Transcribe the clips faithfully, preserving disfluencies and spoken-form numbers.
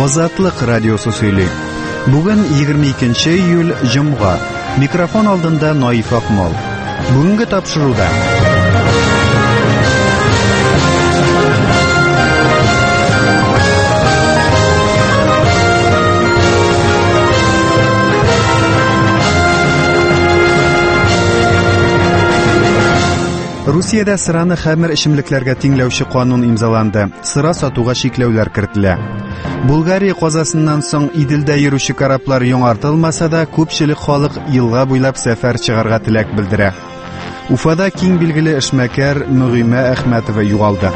Азатлык радиосы сөйли. Бүген егерме икенче июль җомга. Микрофон алдында Наиф Акмал. Бүгенге тапшыруда Русиядә сыраны хәмер эчемлекләргә тиңләүче канун имзаланды. Сыра сатуга шикләүләр кертелә. Болгария казасыннан соң Иделдә йөрүче кораблар яңартылмаса да, күпчелек халык елга буйлап сәфәр чыгарга теләк белдерә. Уфада киң билгеле эшмәкәр Мөгыймә Әхмәтова югалды.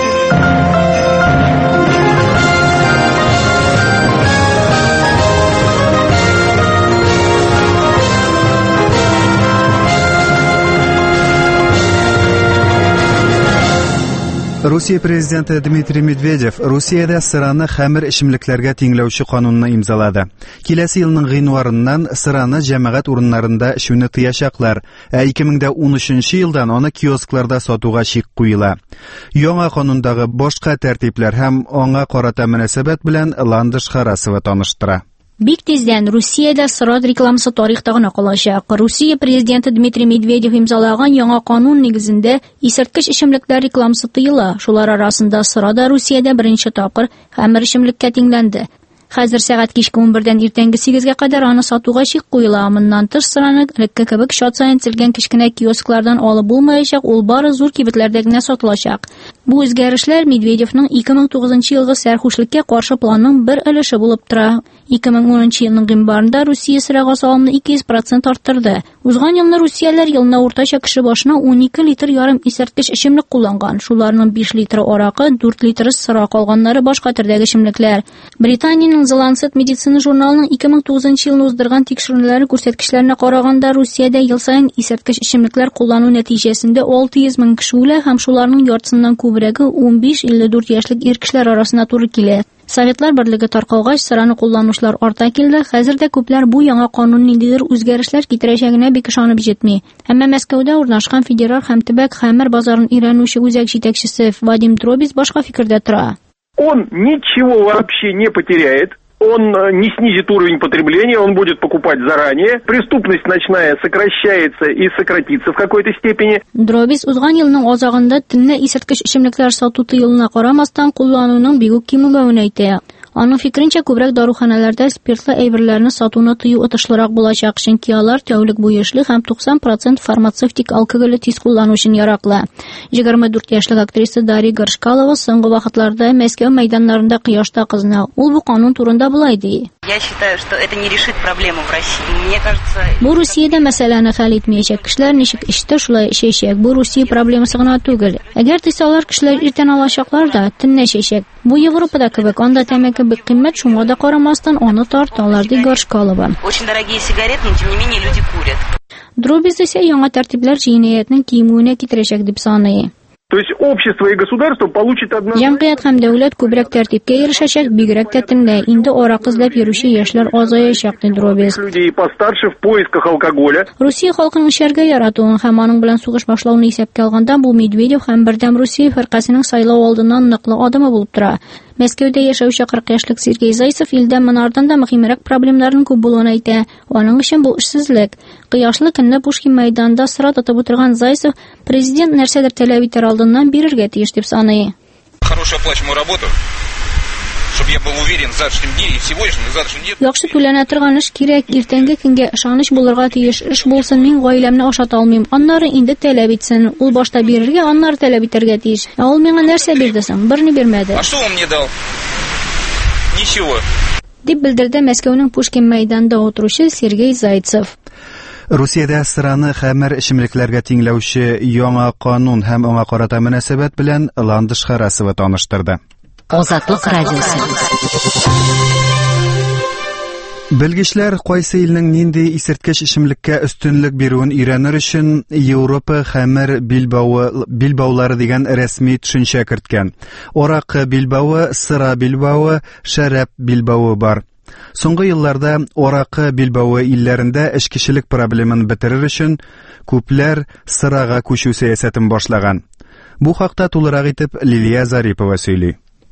Русия президенты Дмитрий Медведев Русиядә сыраны хәмер эчемлекләргә тиңләүче канунны имзалады. Киләсе елның гыйнварыннан сыраны җәмәгать урыннарында эчүне тыячаклар, ә ике мең дә унөченче елдан аны киоскларда сатуга шик куела. Яңа канундагы башка тәртипләр һәм аңа карата мөнәсәбәт белән Ландыш Харасова таныштыра. Бик тиздән Русиядә сыра рекламасы тарихта гына калачак. Русия президенты Дмитрий Медведев имзалаган яңа канун нигезендә исерткеч эчемлекләр рекламасы тыела. Шулар арасында сыра да Русиядә беренче тапкыр хәмер эчемлеккә тиңләнде. Хәзер сәгать кичке унбердән иртәнге сигезгә кадәр аны сатуга шик куела. Моннан тыш сыраны элекке кебек шат саен тезелгән кичкенә киосклардан алып булмаячак, ул бары зур кибетләрдә генә сатылачак. Бу үзгәрешләр Медведевның ике мең тугызынчы елгы сәрхүшлеккә каршы планның бер өлеше булып тора. ике мең унынчы елның гыйнварында Русия сырага салымны ике йөз процент арттырды. Узган елны русияләр елына уртача кеше башына ун ике литр ярым исерткеч эчемлек кулланган. Шуларның биш литры аракы, дүрт литры сыра, калганнары башка төрдәге эчемлекләр. Британиянең The Lancet медицина журналының ике мең тугызынчы елны уздырган тикшерүләре күрсәткечләренә караганда Русиядә ел саен исерткеч эчемлекләр куллану нәтиҗәсендә алты йөз мең кеше үлә һәм шуларның яртысыннан күбрәге ун биш - илле дүрт яшьлек ир кешеләр арасына туры килә. Советлар берлеге таркалгач сыраны кулланучылар арта килде. Хәзер дә күпләр бу яңа канун ниндидер үзгәрешләр китерәчәгенә бик ышанып җитми. Әмма Мәскәүдә урнашкан федераль һәм төбәк хәмер базарын өйрәнүче үзәк җитәкчесе Вадим Дробис башка фикердә тора. Он ничего вообще не потеряет. Он не снизит уровень потребления, он будет покупать заранее. Преступность ночная сокращается и сократится в какой-то степени. Дробис узган елның азагында төнлә исерткеч эчемлекләр сату тыелуына карамастан куллануның бик үк кимүгән әйтә. Аның фикеренчә, күбрәк даруханәләрдә спиртлы әйберләрне сатуны тыю отышлырак булачак, чөнки алар тәүлек буе эшле һәм туксан процент фармацевтик алкоголь тиз куллану өчен яраклы. егерме дүрт яшьлек актриса Дарья Горшкалова соңгы вакытларда Мәскәү мәйданнарында кояшта кызына. Ул бу канун турында булай ди. Я считаю, что это не решит проблему в России. Мне кажется, бу Русиядә мәсьәләне хәл итмәячәк. Кешеләр ничек эчтә шулай эчәчәк. Бу Русия проблемасы гына түгел. Әгәр тыйсалар, кешеләр иртән алачаклар да төнлә чәчәк. Бу Европада кебек, анда тәмәке бик кыйммәт, шуңа да карамастан аны тарталар ди Горшкалова. Очень дорогие сигареты, но тем не менее люди курят. Дробис исә яңа тәртипләр җинаятның кимүенә китерәчәк дип саный. То есть общество и государство получит одно... Җәмгыять һәм дәүләт күбрәк тәртипкә ирешәчәк, бигрәк тә төнлә. Инде арак эзләп йөрүче яшьләр азаячак ди Дробис. Людей постарше в поисках алкоголя. Русия халкының эчәргә яратуын һәм аның белән сугыш башлауны исәпкә алганда, бу Медведев һәм Бердәм Русия фәркасының сайлау алдыннан ныклы адымы булып тора. Мәскәүдә яшәүче кырык яшьлек Сергей Зайцев илдә монардан да мөһимрәк проблемнарның күп булуын әйтә. Аның өчен бу эшсезлек. Кыяшлы көнне Пушкин мәйданында сыра тотып утырган Зайцев президент нәрсәдер таләп итәр алдыннан бирергә тиеш дип саный. Хорошую оплачиваемую работу, чтобы я был уверен в завтрашнем дне и в сегодняшнем, и в завтрашнем дне. Яхшы түләнә торган эш кирәк, иртәнге көнгә ышаныч булырга тиеш. Эш булсын, мин гаиләмне ашата алмыйм. Аннары инде таләп итсен. Ул башта бирергә, аннары таләп итәргә тиеш. Ә ул миңа нәрсә бирде соң? Берни бирмәде. А что он мне дал? Ничего. Дип белдерде Мәскәүнең Пушкин мәйданында утыручы Сергей Зайцев. Русиядә сыраны хәмер эчемлекләргә тиңләүче яңа канун һәм аңа карата мөнәсәбәт белән Ландыш Харасова таныштырды. Азатлык радиосы. Белгечләр кайсы илнең нинди исерткеч эчемлеккә өстенлек бирүен өйрәнер өчен Европа хәмер билбавы билбаулары дигән рәсми төшенчә керткән. Аракы билбавы, сыра билбавы, шәраб билбавы бар. Соңгы елларда аракы билбавы илләрендә эчкечелек проблемын бетерер өчен күпләр сырага күчү сәясәтен башлаган. Бу хакта тулырак итеп Лилия Зарипова сөйли.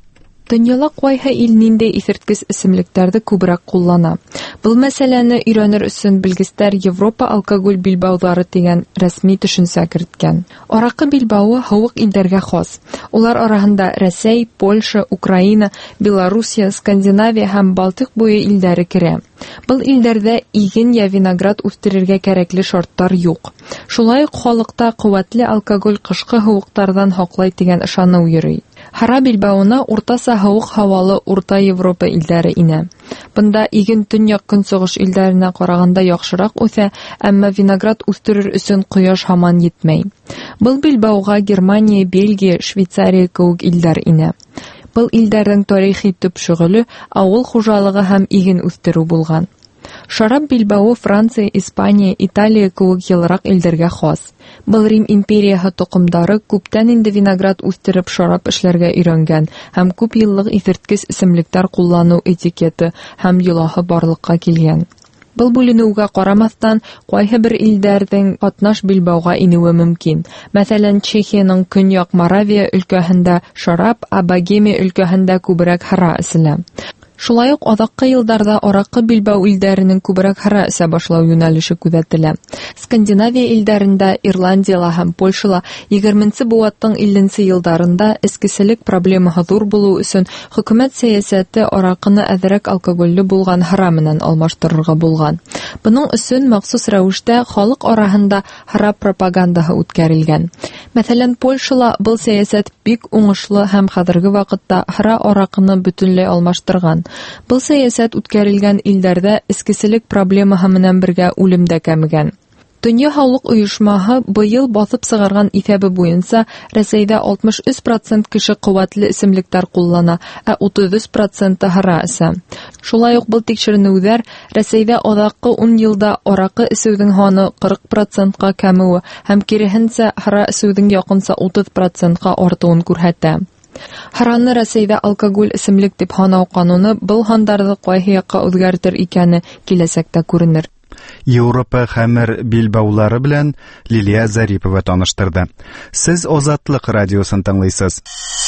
Дөньяда кайһы ил нинди исерткеч исемлекләрне күбрәк куллана? Был мәсьәләне өйрәнер өчен белгечләр Европа алкоголь билбаулары дигән рәсми төшенчә керткән. Аракы билбауы һавык илләргә хас. Улар арасында Россия, Польша, Украина, Белоруссия, Скандинавия һәм Балтик буе илләре керә. Был илләрдә иген я виноград үстерергә кирәкле шартлар юк. Шулай ук халыкта куәтле алкоголь кышкы һавыктардан хаклай дигән ышану йөри. Хара билбауына уртаса һавык һавалы Урта Европа илләре инә. Бында иген төньяк көнчыгыш илләренә караганда яхшырак үсә, әмма виноград үстерер өчен кояш һаман йетмәй. Был билбауга Германия, Бельгия, Швейцария кебек илләр инә. Был илләрнең тарихи төп шөгыле авыл хуҗалыгы һәм иген үстерү булган. Шарап билбауы Франция, Испания, Италия кебек елрак илләргә хас. Был Рим империяһы токымдары күптән инде виноград үстереп шарап эшләргә өйрәнгән һәм күп еллык исерткеч исемлектәр куллану этикеты һәм йолаһы барлыкка килгән. Был бүленүгә карамастан, кайһы бер илләрнең катнаш билбауга инүе мөмкин. Мәсәлән, Чехияның Көньяк Моравия өлкәһендә шарап, а Богемия өлкәһендә күбрәк хара эселә. Шулай ук азаккы елларда аракы билбау илләренең күбрәк хара эсә башлау юнәлеше күзәтелә. Скандинавия илләрендә, Ирландияла һәм Польшала егерменче буаттың илленче елларында эскеселек проблемаһы зур булу өчен хөкүмәт сәясәте аракыны әзрәк алкогольле булган хара менән алмаштырырга булган. Буның өчен махсус рәвештә халык арасында хара пропагандаһы үткәрелгән. Мәсәлән, Польшала был сәясәт бик уңышлы һәм хәзерге вакытта хара аракыны бөтенләй алмаштырган. Был сәясәт үткәрелгән илләрдә эскеселек проблемаһы менән бергә үлем дә кәмегән. Дөнья һаулык оешмаһы быел басып сыгарган исәбе буенча Россиядә алтмыш өч процент кеше куәтле исемлектәр куллана, ә утыз өч процент хара эсә. Шулай ук был тикшеренүләр Россиядә азаккы ун елда аракы эсүнең һаны кырык процентка кәмүе һәм киресенчә хара эсүнең якынча утыз процентка артуын күрсәтә. Хараны Россиядә алкоголь исемлек дип һанау кануны был һандарды кайһы якка үзгәртер икәне киләсәктә күренер. Европа хәмер билбаулары белән Лилия Зарипова таныштырды. Сез Азатлык радиосын тыңлыйсыз.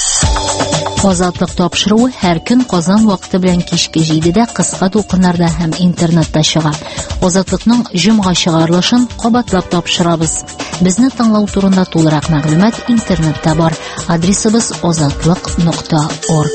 Азатлык тапшыруы һәр көн Казан вакыты белән кичке җидедә кыска тулкыннарда һәм интернетта чыга. Азатлыкның җомга чыгарылышын кабатлап тапшырабыз. Безне тыңлау турында тулырак мәгълүмат интернетта бар. Адресыбыз азатлык нокта орг.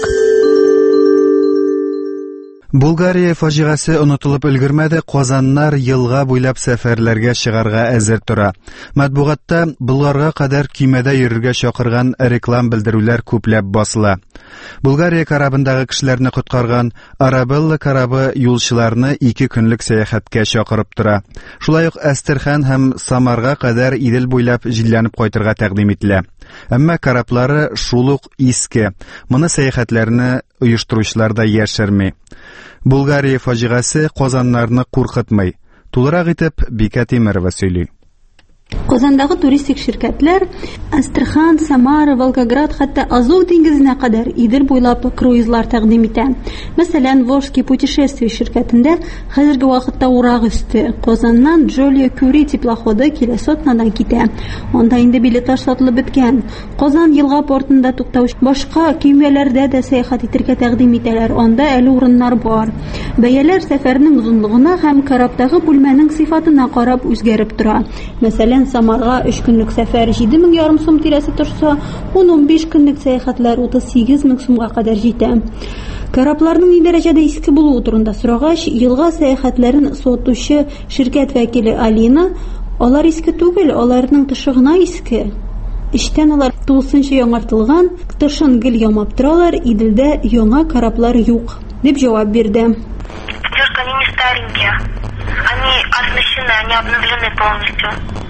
Булгария фаҗигасы онытылып өлгермәде, казаннар елга буйлап сәфәрләргә чыгарга әзер тора. Матбугатта Булгарга кадәр көймәдә йөрергә чакырган реклам белдерүләр күпләп басыла. Булгария карабындагы кешеләрне коткарган Арабелла карабы юлчыларны ике көнлек сәяхәткә чакырып тора. Шулай ук Әстерхан һәм Самарга кадәр Идел буйлап җилләнеп кайтырга тәкъдим ителә. Әмма караплары шул ук иске. Моны сәяхәтләрне оештыручылар да яшерми. Булгария фаҗигасы казаннарны куркытмый. Тулырак итеп Бика Тимерова сөйли. Казандагы туристик ширкәтләр Астрхан, Самара, Волгоград, хәтта Азов диңгезенә кадәр Идел буйлап круизлар тәкъдим итә. Мәсәлән, Волжский путешествие ширкәтендә хәзерге вакытта урак өсте Казаннан Джолия Кюри теплоходы килә Сотнадан китә. Анда инде билетлар сатылып беткән. Казан елга портында туктаучы башка көймәләрдә дә сәяхәт итәргә тәкъдим итәләр. Анда әле урыннар бар. Бәяләр сәфәрнең озынлыгына һәм караптагы бүлмәнең сыйфатына карап үзгәреп тора. Мәсәлән, Самарга өч көнлек сәфәр җиде мең ярым сум тирәсе торса, ун-ун биш көнлек сәяхәтләр утыз сигез мең сумга кадәр җитә. Карапларның ни дәрәҗәдә иске булуы турында сорагач, елга сәяхәтләрен сатучы ширкәт вәкиле Алина, алар иске түгел, аларның тышы гына иске. Иштән алар тулысынча яңартылган, тышын гел ямап торалар, Иделдә яңа караплар юк, дип җавап бирде. Они не старенькие, они оснащены, они обновлены полностью.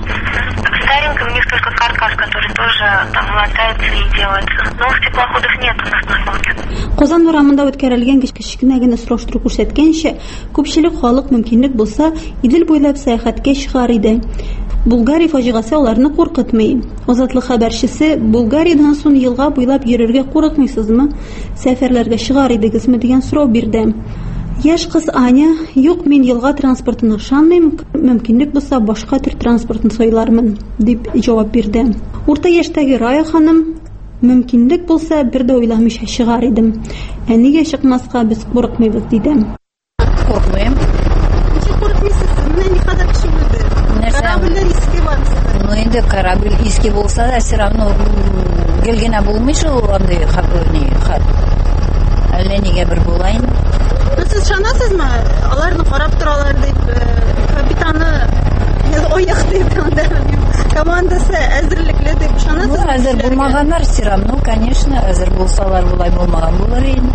В стареньком у них только каркас, который тоже там латается и делается. Новых теплоходов нет у нас на флоте. Казан урамында үткәрелгән кичкенә генә сораштыру күрсәткәнчә, күпчелек халык мөмкинлек булса, Идел буйлап сәяхәткә чыгар иде. Булгария фаҗигасы аларны куркытмый. Азатлык хәбәрчесе Булгариядән соң елга буйлап йөрергә курыкмыйсызмы? Сәфәрләргә чыгар идегезме дигән сорау бирде. Яшь кыз Аня, юк, мин елга транспортына ышанмыйм, мөмкинлек булса башка төр транспортны сайлармын, дип җавап бирде. Урта яшьтәге Рая ханым, Мөмкинлек булса, бер дә уйламыйча чыгар идем. Ә нигә чыкмаска без курыкмыйбыз дидем. Курыкмыйм. Ничек курыкмыйсыз? Менә ни кадәр кеше булды. Корабльләр иске бармы? Ну инде корабль иске булса да, все равно гел генә булмый шул андый хакыни хат. Әллә нигә бер булайын. Сез шанасызмы? Аларны карап торалар дип, капитаны ояк дип анда командасы әзерлекле дип шанасыз? Ну, әзер булмаганнар, все равно, конечно, әзер булсалар булай булмаган булыр инде.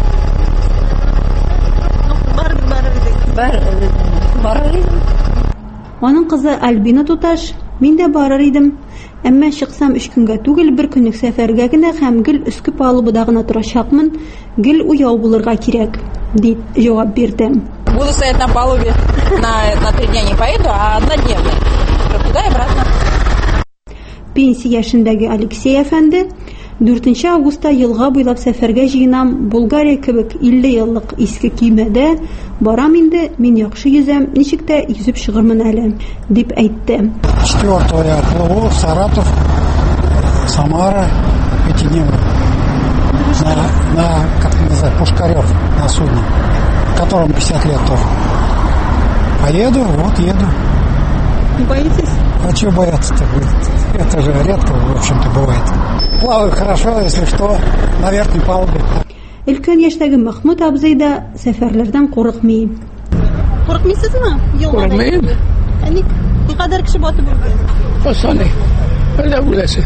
Бар бар бар бар идем. Аның кызы Альбина туташ, мин дә барыр идем. Әмма чыксам өч көнгә түгел, бер көнлек сәфәргә генә һәм гел өске палубада гына торачакмын. Гел уяу булырга кирәк, дип җавап бирде. Буду стоять на палубе, на, на три дня не поеду, а однодневно. Туда и обратно. Пенсия яшендәге Алексей әфәнде, дүртенче августта елга буйлап сәфәргә җыенам. Болгария кебек илле еллык иске кимәдә барам инде, мин яхшы yüзәм, ничек тә yüзеп чыгырмын әле, дип әйтте. Четвертого я отплыву в Саратов, Самара, пятидневно. На, на, как называется, Пушкарев, на судне, которому пятьдесят лет тоже. Поеду, вот еду. Не боитесь? А чего бояться-то будет? Это же редко, в общем-то, бывает. Плаваю хорошо, если что, на верхней палубе. Өлкән яшьтәге Махмуд абзый да сәфәрләрдән курыкмый. Курыкмыйсызмы? Курыкмыйм. Ник, никадәр кеше батып үлгән? Посаны. Әллә үләсе.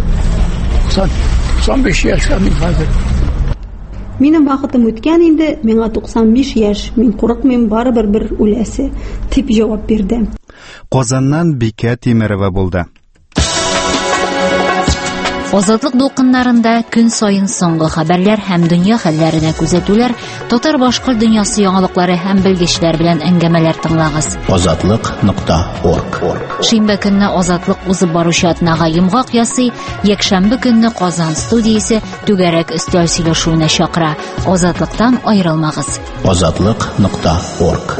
туксан биш яшькә мин хәзер. Минем вакытым үткән инде, миңа туксан биш яшь, мин курыкмыйм, барыбер бер үләсе, дип җавап бирде. Казаннан Бикә Тимерова булды. Азатлык дулкыннарында көн сайын соңгы хәбәрләр һәм дөнья хәлләренә күзәтүләр, татар башкорт дөньясы яңалыклары һәм белгечләр белән әңгәмәләр тыңлагыз. азатлык нокта орг. Шимбә көнне Азатлык узып баручы атнага йомгак ясый, якшәмбе көнне Казан студиясе түгәрәк өстәл сөйләшүенә чакыра. Азатлыктан аерылмагыз. азатлык нокта орг.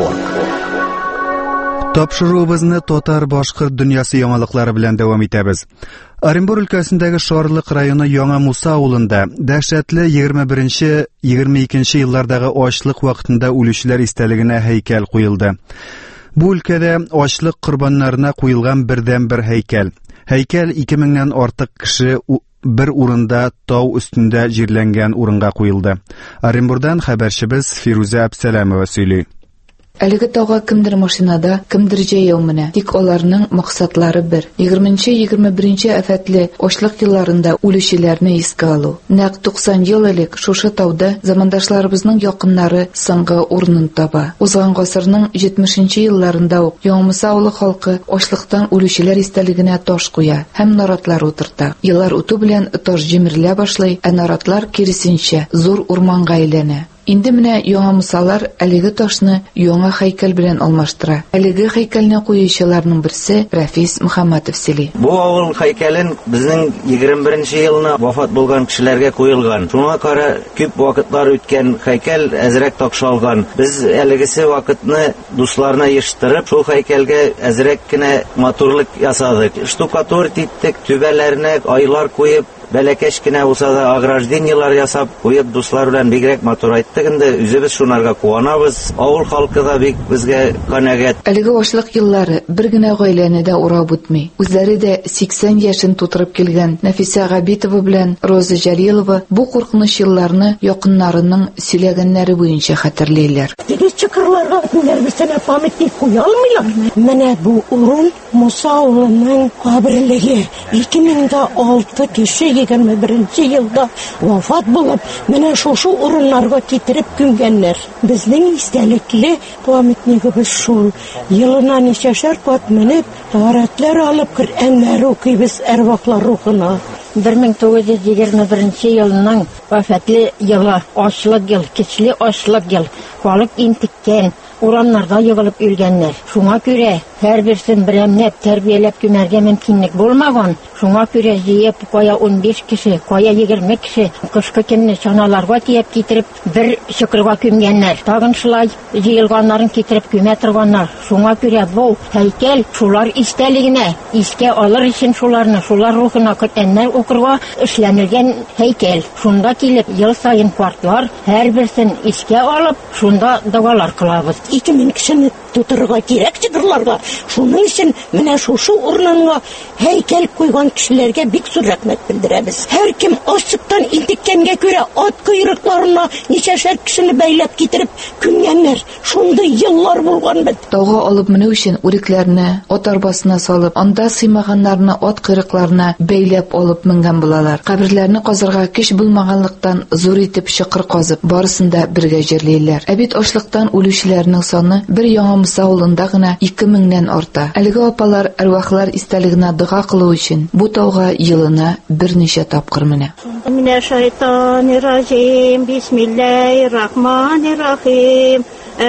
Тапшыруыбызны татар башкорт дөньясы яңалыклары белән дәвам итәбез. Оренбур өлкәсендәге Шарлык районы Яңа Муса авылында дәһшәтле егерме беренче - егерме икенче еллардагы ачлык вакытында үлүчеләр истәлегенә һәйкәл куелды. Бу өлкәдә ачлык корбаннарына куелган бердән-бер һәйкәл. Һәйкәл ике меңнән артык кеше бер урында тау өстендә җирләнгән урынга куелды. Оренбурдан хәбәрчебез Фируза Абсәләмова сөйли. Әлеге тауга кемдер машинада, кемдер җәяү менә. Тик аларның максатлары бер. егерменче - егерме беренче афәтле ачлык елларында үлүчеләрне искә алу. Нәкъ туксан ел элек шушы тауда замандашларыбызның якыннары соңгы урынын таба. Узган гасырның җитмешенче елларында ук Яңа Муса авылы халкы ачлыктан үлүчеләр истәлегенә таш куя һәм наратлар утырта. Еллар үтү белән таш җимерелә башлый, ә наратлар киресенчә зур урманга әйләнә. Инде менә Яңа Мусалар әлеге ташны яңа һәйкәл белән алмаштыра. Әлеге һәйкәлне куючыларның берсе Рафис Мөхәммәтов сөйли. Бу авыл һәйкәлен безнең егерме беренче елны вафат булган кешеләргә куелган. Шуңа кара күп вакытлар үткән, һәйкәл әзрәк такшалган. Без әлегесе вакытны дусларына еш-тырып, шул һәйкәлгә әзрәк кенә матурлык ясадык. Штукатур иттек, түбәләренә айлар куеп, бәләкәч кенә булса да ограждениялар ясап куеп, дуслар белән бигрәк матур айттык инде. Үзебез шунарга куанабыз. Авыл халкы да бик безгә канәгать. Әлеге ашлык еллары бер генә гаиләне дә урап үтми. Үзләре дә сиксән яшен тутырып килгән Нәфисә Габитова белән Роза Җәлилова бу куркыныч елларны якыннарының сөйләгәннәре буенча хәтерләйләр. Теге чокырларга нәрсәне памятник куя алмыйлар. Менә бу урын Муса авылының каберлеге. ике мең алты кеше егерме беренче елда вафат булып, менә шушы урыннарга китереп күмгәннәр. Безнең истәлекле памятнигыбыз шул. Елына ничәшәр кат менеп, тәһарәтләр алып, Коръәннәр укыйбыз әрвахлар рухына. bir ming to'qqiz yuz yigirma birinchi yilning vafatli yili, ochliq yil, kichli ochliq yil, xalq intikkan, урамнарда егылып үлгәннәр. Шуңа күрә һәрберсен берәмләп тәрбияләп күмәргә мөмкинлек булмаган. Шуңа күрә җыеп кая ун биш кеше, кая егерме кеше кышкы көнне чаналарга тиеп китереп бер чокырга күмгәннәр. Тагын шулай җыелганнарын китереп күмә торганнар. Шуңа күрә бу һәйкәл шулар истәлегенә, искә алыр өчен шуларны, шулар рухына Коръәннәр укырга эшләнелгән һәйкәл. Шунда килеп ел сайын картлар һәрберсен искә алып, шунда дәвалар кылабыз. ике мең кешене тутырырга кирәк чыдырларга. Шуның өчен менә шушы урынга һәйкәл куйган кешеләргә бик зур рәхмәт белдерәбез. Һәр кем ачыктан интеккәнгә күрә ат койрыкларына ничәшәр кешене бәйләп китереп күмгәннәр. Шундый еллар булган бит. Тауга алып менү өчен үрекләрне ат арбасына салып, анда сыймаганнарны ат койрыкларына бәйләп алып менгән булалар. Каберләрне казырга көч булмаганлыктан зур итеп чокыр казып, барысын да бергә җирләйләр. Ә бит ачлыктан үлүчеләрнең саны бер яңа Муса авылында гына ике меңнән арта. Әлеге апалар әрвахлар истәлегенә дуга кылу өчен бу тауга елына берничә тапкыр менә. Минә шайтанир-раҗим, бисмиллаһир-рахманир-рахим.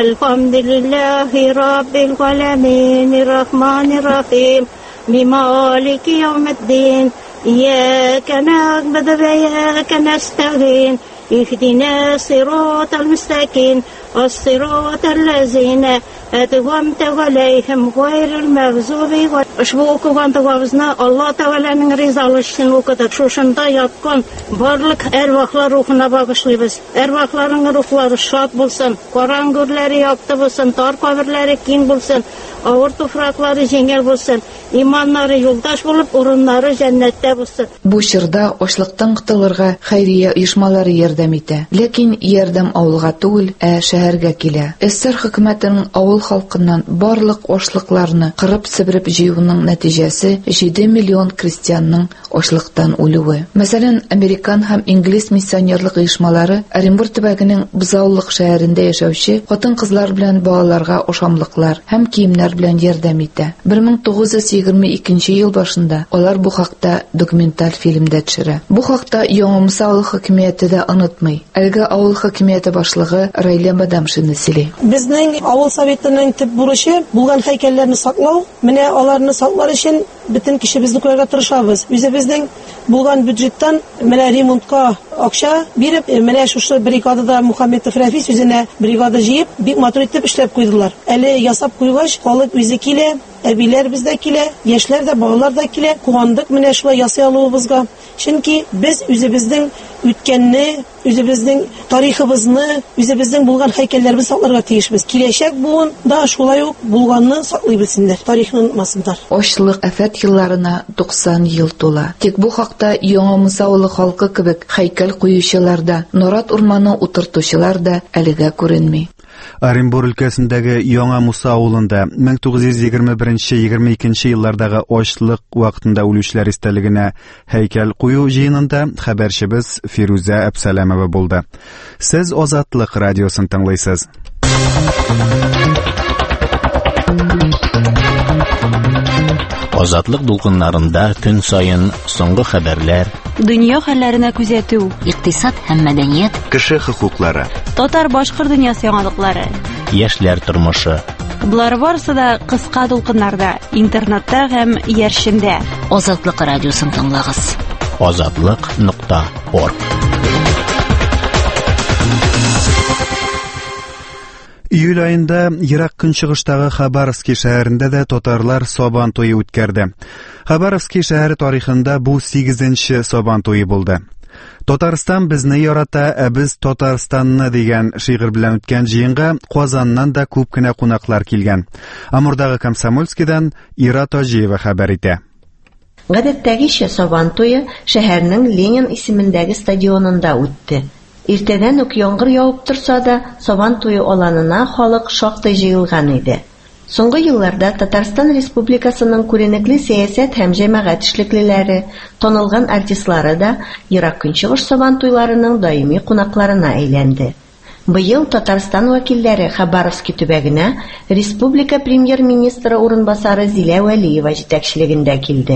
Элхамдулиллаһи раббил галәмин, рахманир-рахим. Малики яумиддин. Ияка нa'буду ва ияка настa'ин. Ихдина сиратал мустaqim. الصراط الذين أنعمت عليهم غير المغضوب عليهم. Ошбу укыган дуабызны Алла Тәгаләнең ризалыгы өчен укыдык. Шушында яткан барлык әрвахлар рухына багышлыйбыз. Әрвахларның рухлары шат булсын, каран гүрләре якты булсын, тар каберләре киң булсын, авыр туфраклары җиңел булсын, иманнары юлдаш булып, урыннары җәннәттә булсын. Бу чорда ашлыктан кытылырга хәйрия оешмалары ярдәм итә. Ләкин ярдәм авылга түгел, ә шәһәргә килә. СССР хөкүмәтенең авыл халкыннан барлык ашлыкларны кырып себереп җыюның нәтиҗәсе җиде миллион крестьянның ашлыктан үлүе. Мәсәлән, американ һәм инглиз миссионерлык оешмалары Оренбург төбәгенең Бузаулык шәһәрендә яшәүче хатын-кызлар белән балаларга ошамлыклар һәм киемнәр белән ярдәм итә. бер мең тугыз йөз егерме икенче ел башында алар бу хакта документаль фильмда төшерә. Бу хакта Яңа Муса авыл хакимияте дә онытмый. Әлеге авыл хакимияте башлыгы Райля Бадамшины сөйли. Безнең авыл советының төп бурычы булган һәйкәлләрне саклау. Менә аларны саклар өчен бөтен кешебезне күрергә тырышабыз. Үзебезнең булган бюджеттан менә ремонтка акча биреп, менә шушы бригадада Мухаммедов Рафис үзенә бригада җыеп, бик матур итеп эшләп куйдылар. Әле ясап куйгач, халык үзе килә, әбиләр бездә килә, яшьләр дә, балалар да килә. Куандык менә шулай ясый алуыбызга. Чөнки без үзебезнең үткәнне, үзебезнең тарихыбызны, үзебезнең булган һәйкәлләребезне сакларга тиешбез. Киләчәк буын да шулай ук булганны саклый белсеннәр, тарихны онытмасыннар. Ачлык афәт елларына туксан ел тула. Тик бу хакта Яңа Муса авылы халкы кебек һәйкәл куючылар да, Норат урманы утыртучылар да әлегә күренми. Оренбург өлкәсендәге Яңа Муса авылында мең тугыз йөз егерме беренче - егерме икенче еллардагы ачлык вакытында үлүчләр истәлегенә һәйкәл кую җыенында хәбәрчебез Фируза Әбсәләмова булды. Сез Азатлык радиосын тыңлыйсыз. Азатлык дулкыннарында көн сайын соңгы хәбәрләр, дөнья хәлләренә күзәтү, икътисад һәм мәдәният, кеше хокуклары, татар-башкорт дөньясы яңалыклары, яшьләр тормышы. Булар барысы да кыска дулкыннарда, интернетта һәм яршемдә. Азатлык радиосын тыңлагыз. азатлык нокта орг. Июль айында Ирак көнчыгыштагы Хабаровский шәһәрендә дә татарлар Сабан туе үткәрде. Хабаровский шәһәре тарихында бу сигезенче Сабан туе булды. Татарстан безне ярата, ә без Татарстанны дигән шигырь белән үткән җыенга Казаннан да күп кенә кунаклар килгән. Амурдагы Комсомольскидан Ира Таҗиева хәбәр итә. Гадәттәгечә Сабан туе шәһәрнең Ленин исемендәге стадионында үтте. Иртәдән үк яңгыр явып торса да, Сабан туе аланына халык шактый җыелган иде. Соңгы елларда Татарстан Республикасының күренекле сәясәт һәм җәмәгать эшлеклеләре, танылган артистлары да Ирак көнчыгыш Сабан туйларының даими кунакларына әйләнде. Быел Татарстан вәкилләре Хабаровский төбәгенә республика премьер-министры урынбасары Зилә Вәлиева җитәкчелегендә килде.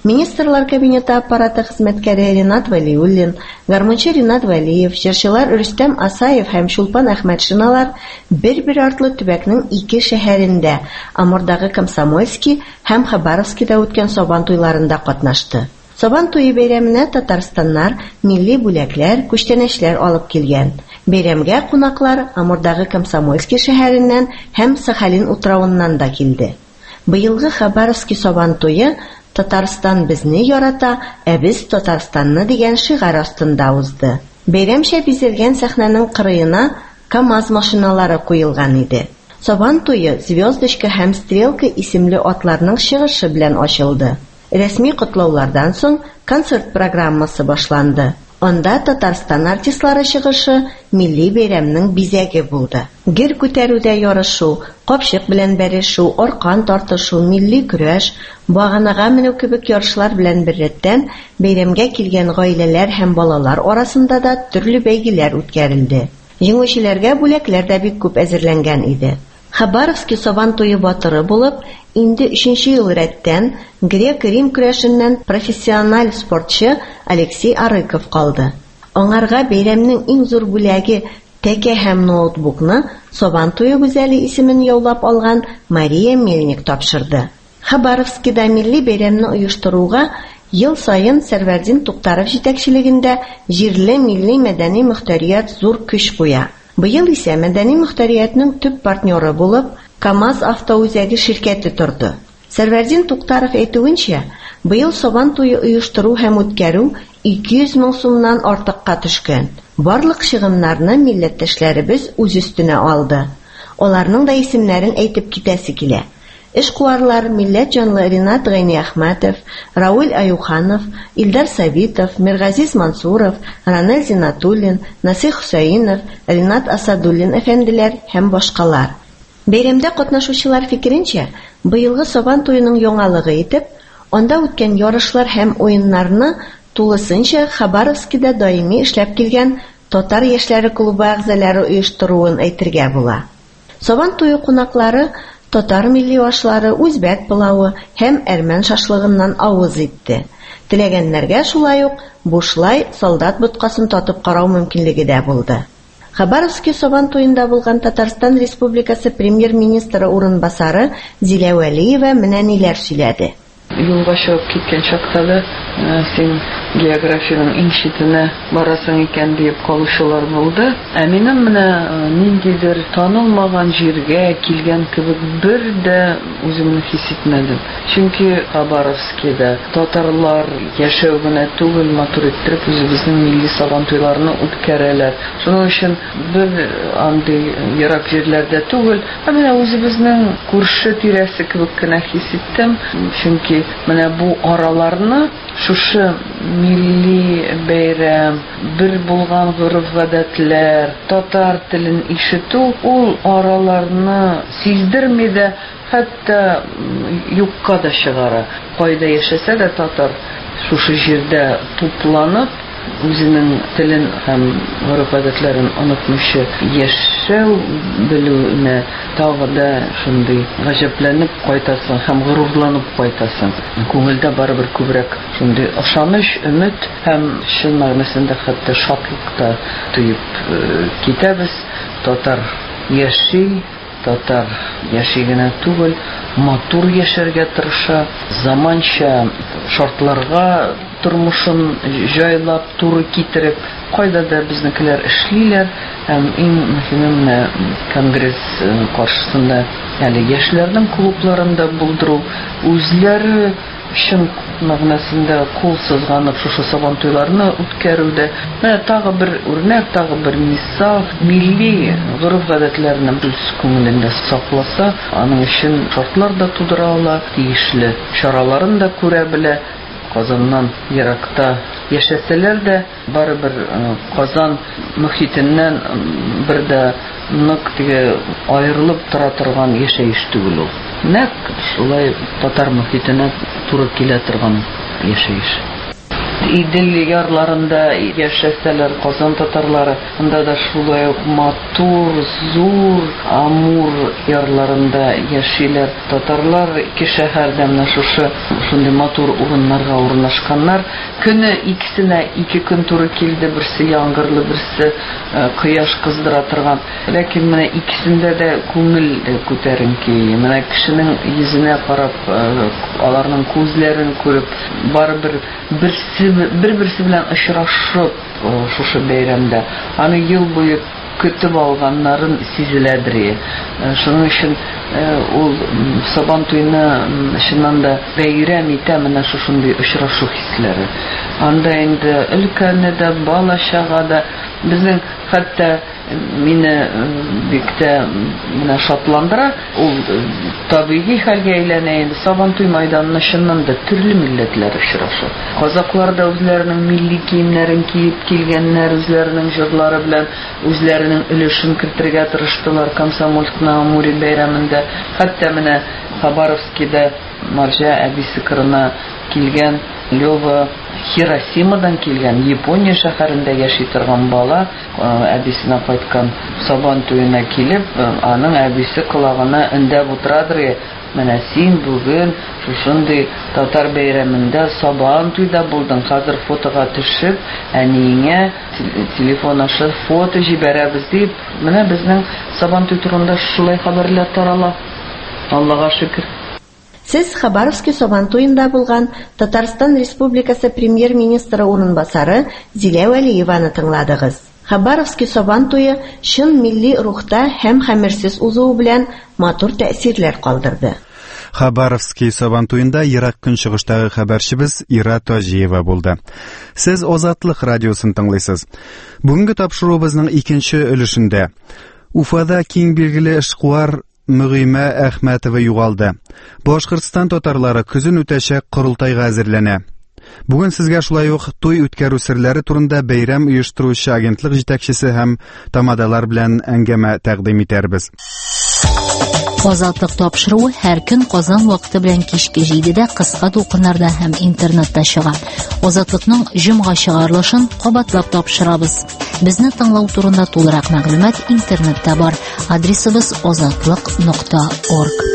Министрлар кабинеты аппараты хезмәткәре Ринат Вәлиуллин, гармунчы Ринат Вәлиев, җырчылар Рөстәм Асаев һәм Шулпан Әхмәтшиналар бер-бер артлы төбәкнең ике шәһәрендә, Амурдагы Комсомольский һәм Хабаровскида үткән Сабан туйларында катнашты. Сабан туе бәйрәменә Татарстаннар милли бүләкләр, күчтәнәчләр алып килгән. Бәйрәмгә кунаклар Амурдагы Комсомольский шәһәреннән һәм Сахалин утравыннан да килде. Быелгы Хабаровский Сабан туе Татарстан безне ярата, ә без Татарстанны дигән шигар астында узды. Бәйрәмчә бизелгән сәхнәнең кырыена КамАЗ машиналары куелган иде. Сабан туе Звездочка һәм Стрелка исемле атларның чыгышы белән ачылды. Рәсми котлаулардан соң концерт программасы башланды. Анда Татарстан артистлары чыгышы милли бәйрәмнең бизәге булды. Гер күтәрүдә ярышу, капчык белән бәрешү, аркан тартышу, милли көрәш, баганага менү кебек ярышлар белән беррәттән бәйрәмгә килгән гаиләләр һәм балалар арасында да төрле бәйгеләр үткәрелде. Җиңүчеләргә бүләкләр дә бик күп әзерләнгән иде. Хабаровский Сабан туе батыры булып, инде өченче ел рәттән грек-рим көрәшеннән профессиональ спортчы Алексей Арыков калды. Аңарга бәйрәмнең иң зур бүләге тәкә һәм ноутбукны Сабан туе гүзәле исемен яулап алган Мария Мельник тапшырды. Хабаровскида милли бәйрәмне оештыруга ел сайын Сәрвәрдин Туктаров җитәкчелегендә җирле милли мәдәни мөхтәрият зур көч куя. Быел исә мәдәни мөхтәриятның төп партнеры булып КамАЗ автоүзәге ширкәте торды. Сәрвәрдин Туктаров әйтүенчә, быел Сабан туе оештыру һәм үткәрү ике йөз мең сумнан артыкка төшкән. Барлык чыгымнарны милләттәшләребез үз өстенә алды. Аларның да исемнәрен әйтеп китәсе килә. Эшкуарлар милләт җанлы Ринат Гайни Әхмәтов, Рауль Аюханов, Илдар Сабитов, Миргазиз Мансуров, Ранел Зинатуллин, Насих Хусаинов, Ринат Асадуллин әфәнделәр һәм башкалар. Бәйрәмдә катнашучылар фикеренчә, быелгы Сабан туеның яңалыгы итеп, анда үткән ярышлар һәм уеннарны тулысынча Хабаровскида даими эшләп килгән Татар яшьләре клубы әгъзалары оештыруын әйтергә була. Сабан туе кунаклары татар милли ашлары, үзбәк пылавы һәм әрмән шашлыгыннан авыз итте. Теләгәннәргә шулай ук бушлай солдат боткасын татып карау мөмкинлеге дә булды. Хабаровский Сабан туенда булган Татарстан Республикасы премьер-министры урынбасары Зилә Вәлиева менә ниләр сөйләде. Юлга чыгып киткән чакта да син географияның иң читенә барасың икән дип калышулар булды. Ә минем менә ниндидер танылмаган җиргә килгән кебек бер дә үземне хис итмәдем. Чөнки Хабаровскида татарлар яшәү генә түгел, матур иттереп үзебезнең милли Сабан туйларны үткәрәләр. Шуның өчен бер андый ерак җирләрдә түгел, ә менә үзебезнең күрше тирәсе кебек кенә хис иттем. Чөнки менә бу араларны шушы милли бәйрәм, бер булган гореф-гадәтләр, татар телен ишетү, ул араларны сиздерми дә, хәтта юкка да чыгара. Кайда яшәсә дә татар шушы җирдә тупланып, үзенең телен һәм гореф-гадәтләрен онытмыйча яшәү белүне тагы да шундый гаҗәпләнеп кайтасың һәм горурланып кайтасың. Күңелдә барыбер күбрәк шундый ышаныч, өмет һәм чын мәгънәсендә хәтта шатлык та тоеп китәбез. Татар яши, татар яши генә түгел, матур яшәргә тырыша, заманча шартларга тормышын җайлап, туры китереп, кайда да безнекеләр эшлиләр һәм иң мөһиме конгресс каршысында, әле яшьләрнең клубларында булдыру, үзләре чын мәгънәсендә кул сызганып шушы Сабан туйларны үткәрүдә, менә тагы бер үрнәк, тагы бер мисал, милли гореф-гадәтләрне үз күңелендә сакласа, аның өчен шартлар да тудыра ала, тиешле чараларын да күрә белә. Казаннан еракта яшәсәләр дә, барыбер Казан мөхитеннән бер дә нык теге аерылып тора торган яшәеш түгел ул. Нәкъ шулай татар мөхитенә туры килә торган яшәеш. Идел ярларында яшәсәләр Казан татарлары, анда да шулай ук матур, зур Амур ярларында яшиләр. Татарлар ике шәһәрдә менә шушы шундый матур урыннарга урнашканнар. Көне икесенә ике көн туры килде, берсе яңгырлы, берсе кояш кыздыра торган. Ләкин менә икесендә дә күңел күтәренке. Менә кешенең йөзенә карап, аларның күзләрен күреп, барыбер берсе бер-берсе белән очрашып шушы бәйрәмдә аны ел буе көтеп алганнарын сизеләдер. Шуның өчен ул Сабан туйны чыннан да бәйрәм итә менә шушындый очрашу хисләре. Анда инде өлкәне дә, бала-чага да, безнең хәтта мине бик тә менә шатландыра. Ул табигый хәлгә әйләнә инде. Сабан туй мәйданына чыннан да төрле милләтләр очраша. Казаклар да үзләренең милли киемнәрен киеп килгәннәр, үзләренең җырлары белән үзләренең өлешен кертергә тырыштылар Комсомольскна Амури бәйрәмендә. Хәтта менә Хабаровскида Марҗа әбисе кырына килгән, Лёва Хиросимадан килгән, Япония шәһәрендә яши торган бала әбисенә кайткан Сабан туена килеп, аның әбисе колагына өндәп утырадыр. Менә син бүген шушындый татар бәйрәмендә Сабан туйда булдың. Хәзер фотога төшеп, әниеңә телефон аша фото җибәрәбез дип, менә безнең Сабан туй турында шулай хәбәрләр тарала. Аллага шөкер. Сез Хабаровский Сабан туенда булган Татарстан Республикасы премьер-министры урынбасары Зилә Вәлиеваны тыңладыгыз. Хабаровский Сабан туе чын милли рухта һәм хәмерсез узуы белән матур тәэсирләр калдырды. Хабаровский Сабан туенда Ирак көнчыгыштагы хәбәрчебез Ира Таҗиева булды. Сез Азатлык радиосын тыңлыйсыз. Бүгенге тапшыруыбызның икенче өлешендә Уфада киң билгеле эшкуар Мөгыймә Әхмәтова югалды. Башкортстан татарлары көзен үтәчәк корылтайга әзерләнә. Бүген сезгә шулай ук туй үткәрү серләре турында бәйрәм оештыручы агентлык җитәкчесе һәм тамадалар белән әңгәмә тәкъдим итәрбез. Азатлык тапшыруы һәр көн Казан вакыты белән кичке җидедә кыска дулкыннарда һәм интернетта чыга. Азатлыкның җомга чыгарылышын кабатлап тапшырабыз. Безне тыңлау турында тулырак мәгълүмат интернетта бар. Адресыбыз азатлык нокта орг.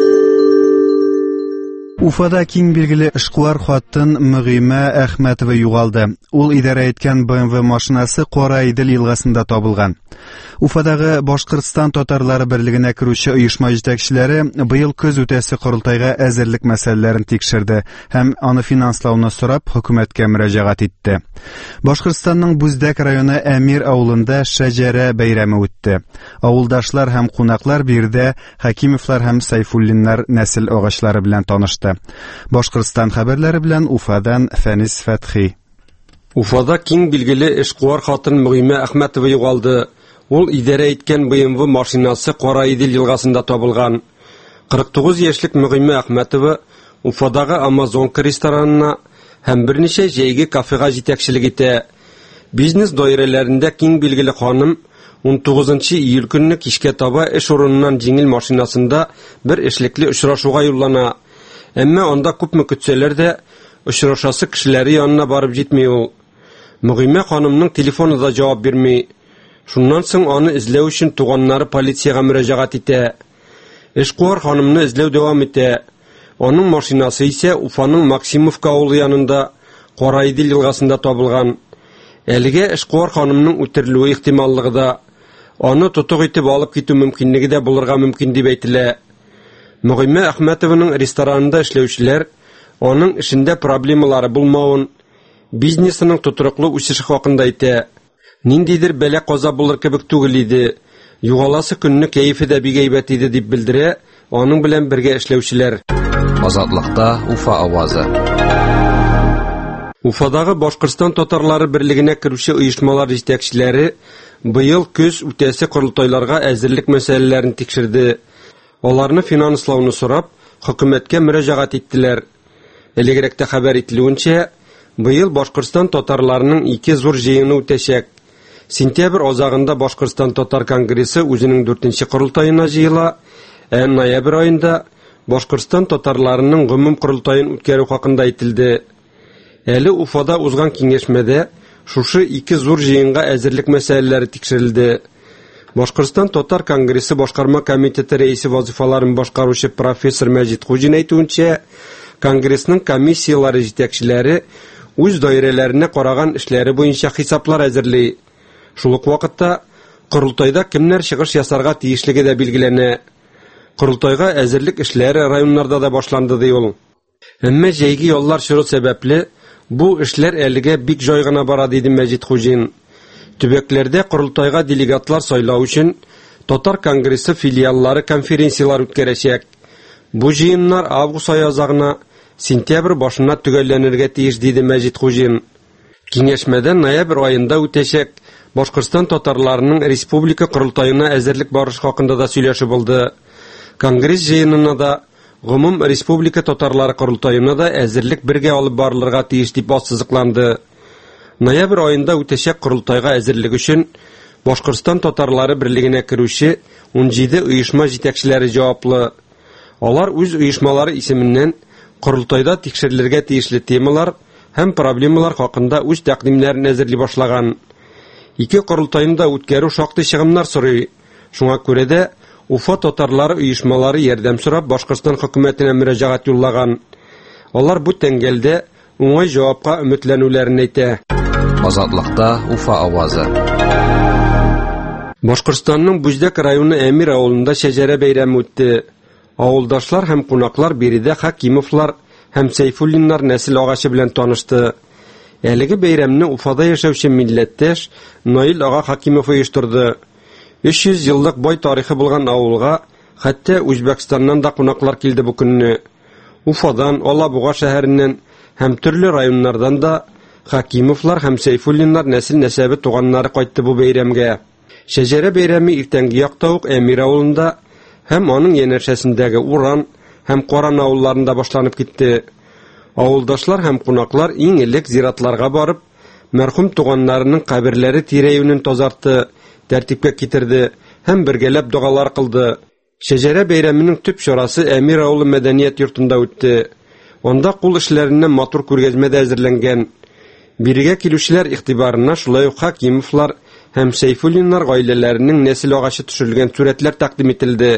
Уфада киң билгеле эшкуар хатын Мөгыймә Әхмәтова югалды. Ул идарә иткән бэ эм вэ машинасы Кара Идел елгасында табылган. Уфадагы Башкортстан татарлары берлегенә керүче оешма җитәкчеләре быел көз үтәсе корылтайга әзерлек мәсьәләләрен тикшерде һәм аны финанслауны сорап хөкүмәткә мөрәҗәгать итте. Башкортстанның Бүздәк районы Әмир авылында Шәҗәрә бәйрәме үтте. Авылдашлар һәм кунаклар бирдә Хәкимовлар һәм Сайфуллиннар нәсел агачлары белән танышты. Башкортстан хәбәрләре белән Уфадан Фәнис Фәтхи. Уфада киң билгеле эшкуар хатын Мөгыймә Әхмәтова югалды. Ул идарә иткән бэ эм вэ машинасы Кара Идел елгасында табылган. кырык тугыз яшьлек Мөгыймә Әхмәтова Уфадагы Амазонка ресторанына һәм берничә җәйге кафега җитәкчелек итә. Бизнес даирәләрендә киң билгеле ханым он тугызынчы июль көнне кичкә таба эш урыныннан җиңел машинасында бер эшлекле очрашуга юллана. Әмма анда күпме көтсәләр дә очрашасы кешеләре янына барып җитми ул. Мөгыймә ханымның телефоны да җавап бирми. Шуннан соң аны эзләү өчен туганнары полициягә мөрәҗәгать итә. Эшкуар ханымны эзләү дәвам итә. Аның машинасы исә Уфаның Максимовка авылы янында Кара Идел елгасында табылган. Әлегә эшкуар ханымның үтерелүе ихтималлыгы да, аны тотык итеп алып китү мөмкинлеге дә булырга мөмкин дип әйтелә. Мөгыймә Әхмәтованың ресторанында эшләүчеләр аның эшендә проблемалары булмавын, бизнесының тотрыклы үсеше хакында әйтә. Ниндидер бәлә каза булыр кебек түгел иде. Югаласы көнне кәефе дә бик әйбәт иде дип белдерә аның белән бергә эшләүчеләр. Азатлыкта Уфа авазы. Уфадагы Башкортстан татарлары берлегенә керүче оешмалар җитәкчеләре быел көз үтәсе корылтайларга әзерлек мәсьәләләрен тикшерде. Аларны финанслауны сорап, хөкүмәткә мөрәҗәгать иттеләр. Элегрәктә хәбәр ителүенчә, быел Башкортстан татарларының ике зур җыены үтәчәк. Сентябрь азагында Башкортстан татар конгрессы үзенең дүртенче корылтаена җыела, ә ноябрь аенда Башкортстан татарларының гомум корылтаен үткәрү хакында әйтелде. Әле Уфада узган киңәшмәдә шушы ике зур җыенга әзерлек мәсьәләләре тикшерелде. Башкортстан Татар конгрессы башкарма комитеты рәисе вазифаларын башкаручы профессор Мәҗит Хуҗин әйтүенчә, конгрессның комиссиялары җитәкчеләре үз даирәләренә караган эшләре буенча хисаплар әзерли. Шул ук вакытта Корылтайда кемнәр чыгыш ясарга тиешлеге дә билгеләнә. Корылтайга әзерлек эшләре районнарда да башланды ди ул. Әмма җәйге яллар чоры сәбәпле бу эшләр әлегә бик җай гына бара диде Мәҗит Хуҗин. Төбәкләрдә Корылтайга делегатлар сайлау өчен Татар конгрессы филиаллары конференциялар үткәрәчәк. Бу җыеннар август ае азагына сентябрь башына төгәлләнергә тиеш диде Мәҗит Хуҗин. Киңәшмәдә ноябрь аенда үтәчәк Башкортстан татарларының республика Корылтаена әзерлек барышы хакында да сөйләшеп булды. Конгресс җыенына да гомум республика татарлары Корылтаена да әзерлек бергә алып барылырга тиеш дип ассызыкланды. Ноябрь аенда үтәчәк Корылтайга әзерлек өчен Башкортстан татарлары берлегенә керүче ун җиде оешма җитәкчеләре җаваплы. Алар үз оешмалары исеменнән Корылтайда тикшерелергә тиешле темалар һәм проблемалар хакында үз тәкъдимнәрен әзерли башлаган. Ике Корылтайында үткәрү шактый чыгымнар сорый. Шуңа күрә дә Уфа татарлары оешмалары ярдәм сорап Башкортстан хөкүмәтенә мөрәҗәгать юллаган. Алар бу тәңгәлдә уңай җавапка өметләнүләрен әйтә. Азатлыкта Уфа авазы. Башкортстанның Бүздәк районы Әмир авылында шәҗәрә бәйрәме үтте. Авылдашлар һәм кунаклар биредә Хакимовлар һәм Сейфуллиннар нәсел агачы белән танышты. Әлеге бәйрәмне Уфада яшәүче милләттәш Наил ага Хакимов оештырды. өч йөз еллык бай тарихы булган авылга хәтта Үзбәкстаннан да кунаклар килде бу көнне. Уфадан, Алабуга шәһәреннән һәм төрле районнардан да Хакимовлар һәм Сейфуллиннар нәсел нәсәбе туганнары кайтты бу бәйрәмгә. Шәҗәрә бәйрәме иртәнге якта ук Әмир авылында һәм аның янәшәсендәге Уран һәм Каран авылларында башланып китте. Авылдашлар һәм кунаклар иң элек зиратларга барып, мәрхүм туганнарының каберләре тирәюнен тазартты, тәртипкә китерде һәм бергәләп дугалар кылды. Шәҗәрә бәйрәменең төп чарасы Әмир авылы мәдәният йортында үтте. Анда кул эшләреннән матур күргәзмә дә әзерләнгән. Бирегә килүчеләр игътибарына шулай ук Хакимовлар һәм Сейфуллиннар гаиләләренең нәсел агачы төшерелгән сурәтләр тәкъдим ителде.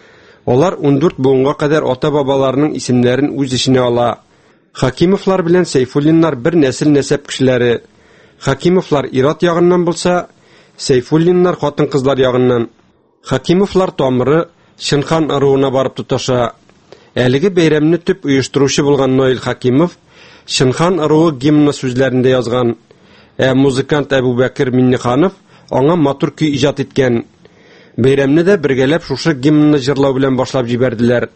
Алар ун дүрт буынга кадәр ата-бабаларының исемнәрен үз иченә ала. Хакимовлар белән Сейфуллиннар бер нәсел нәсәп кешеләре. Хакимовлар ир-ат ягыннан булса, Сейфуллиннар хатын-кызлар ягыннан. Хакимовлар тамыры Шинхан ыруына барып тоташа. Әлеге бәйрәмне төп оештыручы булган Наил Хакимов Шинхан ыруы гимны сүзләрендә язган. Ә музыкант Әбүбәкер Минниханов аңа матур көй иҗат иткән. Бәйрәмне дә бергәләп шушы гимнны җырлау белән башлап җибәрделәр.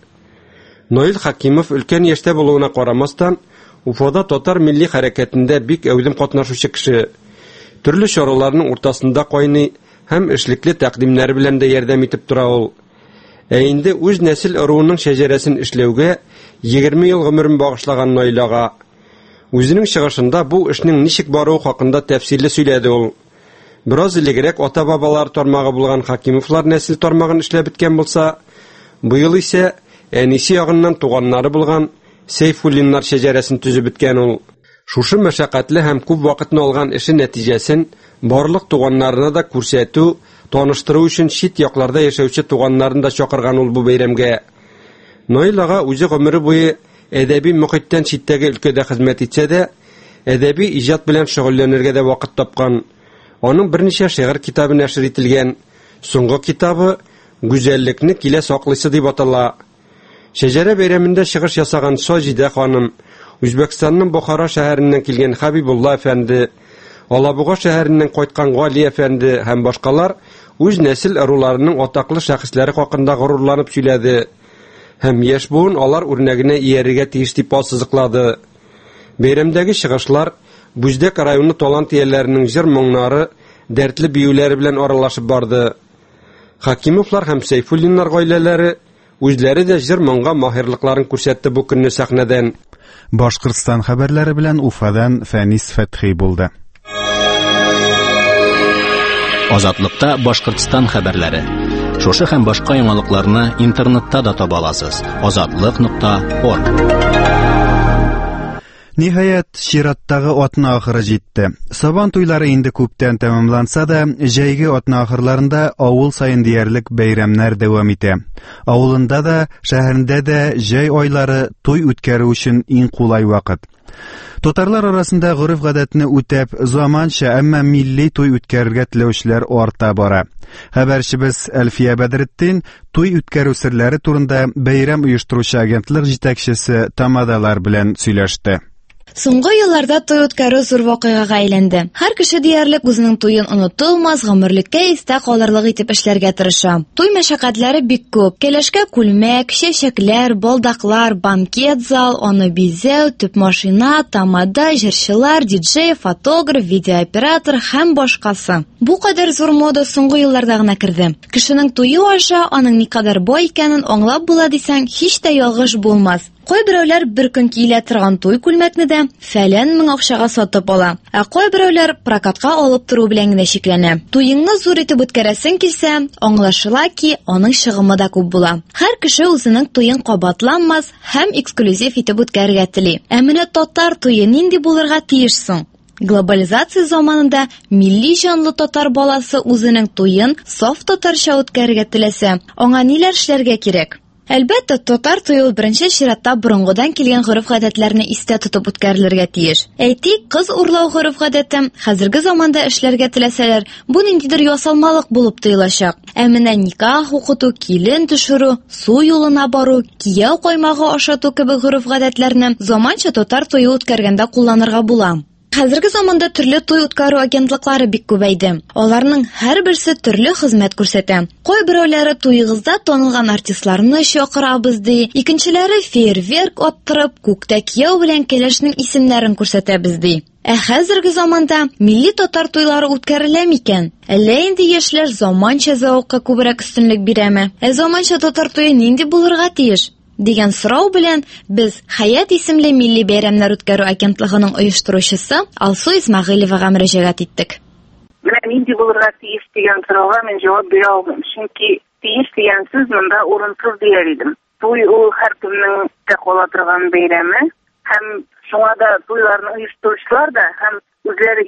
Наил Хакимов өлкән яшьтә булуына карамастан, Уфада татар милли хәрәкәтендә бик әүдем катнашучы кеше. Төрле чараларның уртасында кайный һәм эшлекле тәкъдимнәре белән дә ярдәм итеп тора ул. Ә инде үз нәсел ыруының шәҗәрәсен эшләүгә егерме ел гомерен багышлаган Наил ага үзенең чыгышында бу эшнең ничек баруы хакында тәфсилле сөйләде ул. Бераз элегрәк ата-бабалар тармагы булган Хакимовлар нәсел тармагын эшләп биткән булса, быел исә әнисе ягыннан туганнары булган Сейфуллиннар шәҗәрәсен төзеп биткән ул. Шушы мәшәкатьле һәм күп вакытны алган эше нәтиҗәсен барлык туганнарына да күрсәтү, таныштыру өчен чит якларда яшәүче туганнарын да чакырган ул бу бәйрәмгә. Наил ага үзе гомере буе әдәби мөхиттән читтәге өлкәдә хезмәт итсә дә, әдәби иҗат белән шөгыльләнергә дә вакыт тапкан. Аның берничә шигырь китабы нәшр ителгән. Соңгы китабы Гүзәллекне килә саклыйсы дип атала. Шәҗәрә бәйрәмендә чыгыш ясаган Саҗидә ханым, Үзбәкстанның Бохара шәһәреннән килгән Хабибулла әфәнде, Алабуга шәһәреннән кайткан Гали әфәнде һәм башкалар үз нәсел ыруларының атаклы шәхесләре хакында горурланып сөйләде. Һәм яшь буын алар үрнәгенә иярергә тиеш дип ассызыклады. Бәйрәмдәге чыгышлар Бүздәк районы талант ияләренең җыр-моңнары, дәртле биюләре белән аралашып барды. Хакимовлар һәм Сейфуллиннар гаиләләре үзләре дә җыр-моңга маһирлыкларын күрсәтте бу көнне сәхнәдән. Башкортстан хәбәрләре белән Уфадан Фәнис Фәтхи булды. Азатлыкта Башкортстан хәбәрләре. Шушы һәм башка яңалыкларны интернетта да таба аласыз. азатлык нокта орг. Ниһаять, чираттагы атна ахыры җитте. Сабан туйлары инде күптән тәмамланса да, җәйге атна ахырларында авыл сайын диярлек бәйрәмнәр дәвам итә. Авылында да, шәһәрендә дә җәй айлары туй үткәрү өчен иң кулай вакыт. Татарлар арасында гореф-гадәтне үтәп, заманча, әмма милли туй үткәрергә теләүчеләр арта бара. Хәбәрчебез Әлфия Бәдретдин туй үткәрү серләре турында бәйрәм оештыручы агентлык җитәкчесе Тамадалар белән сөйләште. Соңгы елларда туй үткәрү зур вакыйгага әйләнде. Һәр кеше диярлек үзенең туен онытылмас, гомерлеккә истә калырлык итеп эшләргә тырыша. Туй мәшәкатьләре бик күп. Кәләшкә күлмәк, чәчәкләр, балдаклар, банкет зал, аны бизәү, төп машина, тамада, җырчылар, диджей, фотограф, видеооператор һәм башкасы. Бу кадәр зур мода соңгы елларда гына керде. Кешенең туйы аша аның никадәр бай икәнен аңлап була дисәң, һич тә ялгыш булмас. Кайберәүләр бер көн килә торган туй күлмәкне дә фәлән мең акчага сатып ала. Ә кайберәүләр прокатка алып тору белән генә шикләнә. Туйыңны зур итеп үткәрәсең килсә, аңлашыла ки, аның чыгымы да күп була. Һәр кеше үзенең туйын кабатланмас һәм эксклюзив итеп үткәрергә тели. Ә менә татар туйы нинди булырга тиеш соң? Глобализация заманында милли җанлы татар баласы үзенең туйын саф татарча үткәрергә теләсә, аңа ниләр эшләргә кирәк? Әлбәттә, татар туйы беренче чиратта борынгыдан килгән гореф-гадәтләрне истә тотып үткәрелергә тиеш. Әйтик, кыз урлау гореф-гадәте хәзерге заманда эшләргә теләсәләр, бу ниндидер ясалмалык булып тоелачак. Ә менә никах укыту, килен төшерү, су юлына бару, кияү каймагы ашату кебек гореф-гадәтләрне заманча татар туйы үткәргәндә кулланырга була. Хәзерге заманда төрле туй үткәрү агентлыклары бик күбәйде. Аларның һәрберсе төрле хезмәт күрсәтә. Кайберәүләре туйыгызда танылган артистларны чакырабыз ди, икенчеләре фейерверк аттырып, күктә кияү белән кәләшнең исемнәрен күрсәтәбез ди. Ә хәзерге заманда милли татар туйлары үткәрелә микән? Әллә инде яшьләр заманча зәвыкка күбрәк өстенлек бирәме? Ә заманча татар туйы нинди булырга тиеш? Дигән сорау белән без Хаят исемле милли бәйрәмнәр үткәрү агентлыгының оештыручысы Алсу Исмәгыйлевага мөрәҗәгать иттек. Менә нинди булырга тиеш дигән сорауга мин җавап бирә алмыйм. Чөнки тиеш дигән сүз монда урынсыз дияр идем. Туй ул һәркемнең тәкъвала торган бәйрәме һәм шуңа да туйларны оештыручылар да һәм үзләре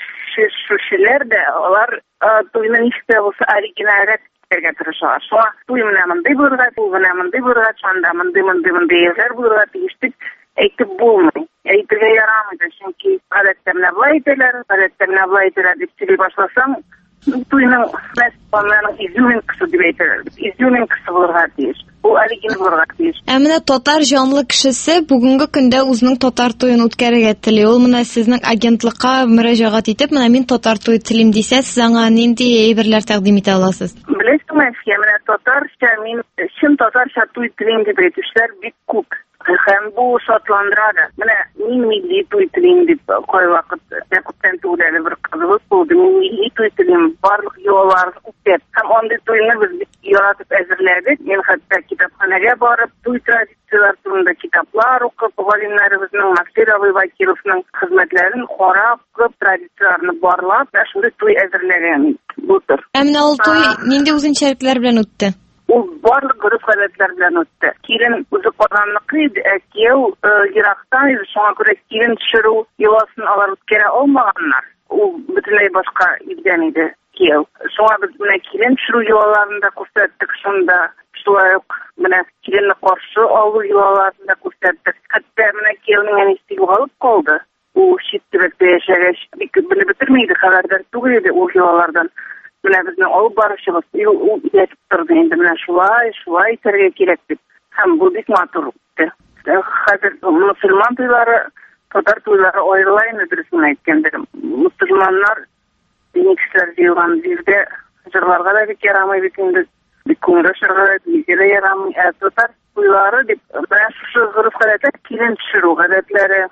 өйләнүчеләр дә алар туйны ничек булса оригиналрак итәргә тырышалар. Шуңа туй менә мондый булырга, туй менә мондый булырга, шунда мондый мондый мондый яшәр булырга тиеш дип әйтеп булмый. Әйтергә ярамый, чөнки гадәттә менә булай итәләр, гадәттә менә булай итәләр дип сөйли башласаң, туйның мәсьәләнең изюминкасы дип әйтәләр. Изюминкасы булырга тиеш. Ул оригинал булырга тиеш. Ә менә татар җанлы кешесе бүгенге көндә үзенең татар туйын үткәрергә тели. Ул менә сезнең агентлыкка мөрәҗәгать итеп, менә мин татар туй телим дисә, сез аңа нинди әйберләр тәкъдим итә аласыз? Беләсезме, менә татарча мин чын татарча туй телим дип әйтүчеләр бик күп. Һәм бу шатландыра. Менә мин милли туй телим дип кайвакыт күптән түгел бер кызыбыз булды. Мин милли туй телим, барлык юлларны үтеп, һәм андый туйны без яратып әзерләдек. Мин хәтта китапханәгә барып, туй традицияләр турында китаплар укып, галимнәребезнең Максим Вакировның хезмәтләрен карап, күп традицияләрне барлап, шундый туй әзерләгән булды. Ә менә ул туй нинди үзенчәлекләр белән үтте? Ул барлык гореф-гадәтләр белән үтте. Килен үзе Казанныкы иде, ә кияү ерактан иде, шуңа күрә килен төшерү йоласын алар үткәрә алмаганнар. Ул бөтенләй башка идән иде кияү. Шуңа без менә килен төшерү йолаларын да күрсәттек шунда. Шулай ук менә киленне каршы алу йолаларын да күрсәттек. Хәтта менә кияүнең әнисе югалып калды. Ул чит төбәктә яшәгәч, бик белеп бетермәйде, хәбәрдар түгел иде ул йолалардан. Менә безнең алып барышыбыз ул әйтеп торды инде, менә шулай, шулай итәргә кирәк дип. Һәм бу бик матур үтте. Хәзер мөселман туйлары, татар туйлары аерыла инде, дөресен әйткәндә. Мөселманнар динексләр җыелган җирдә җырларга да бик ярамый бит инде. Бик күңелле шыргы дигән ярамый. Ә татар туйлары дип, менә шушы гореф-гадәтләр, килен төшерү гадәтләре.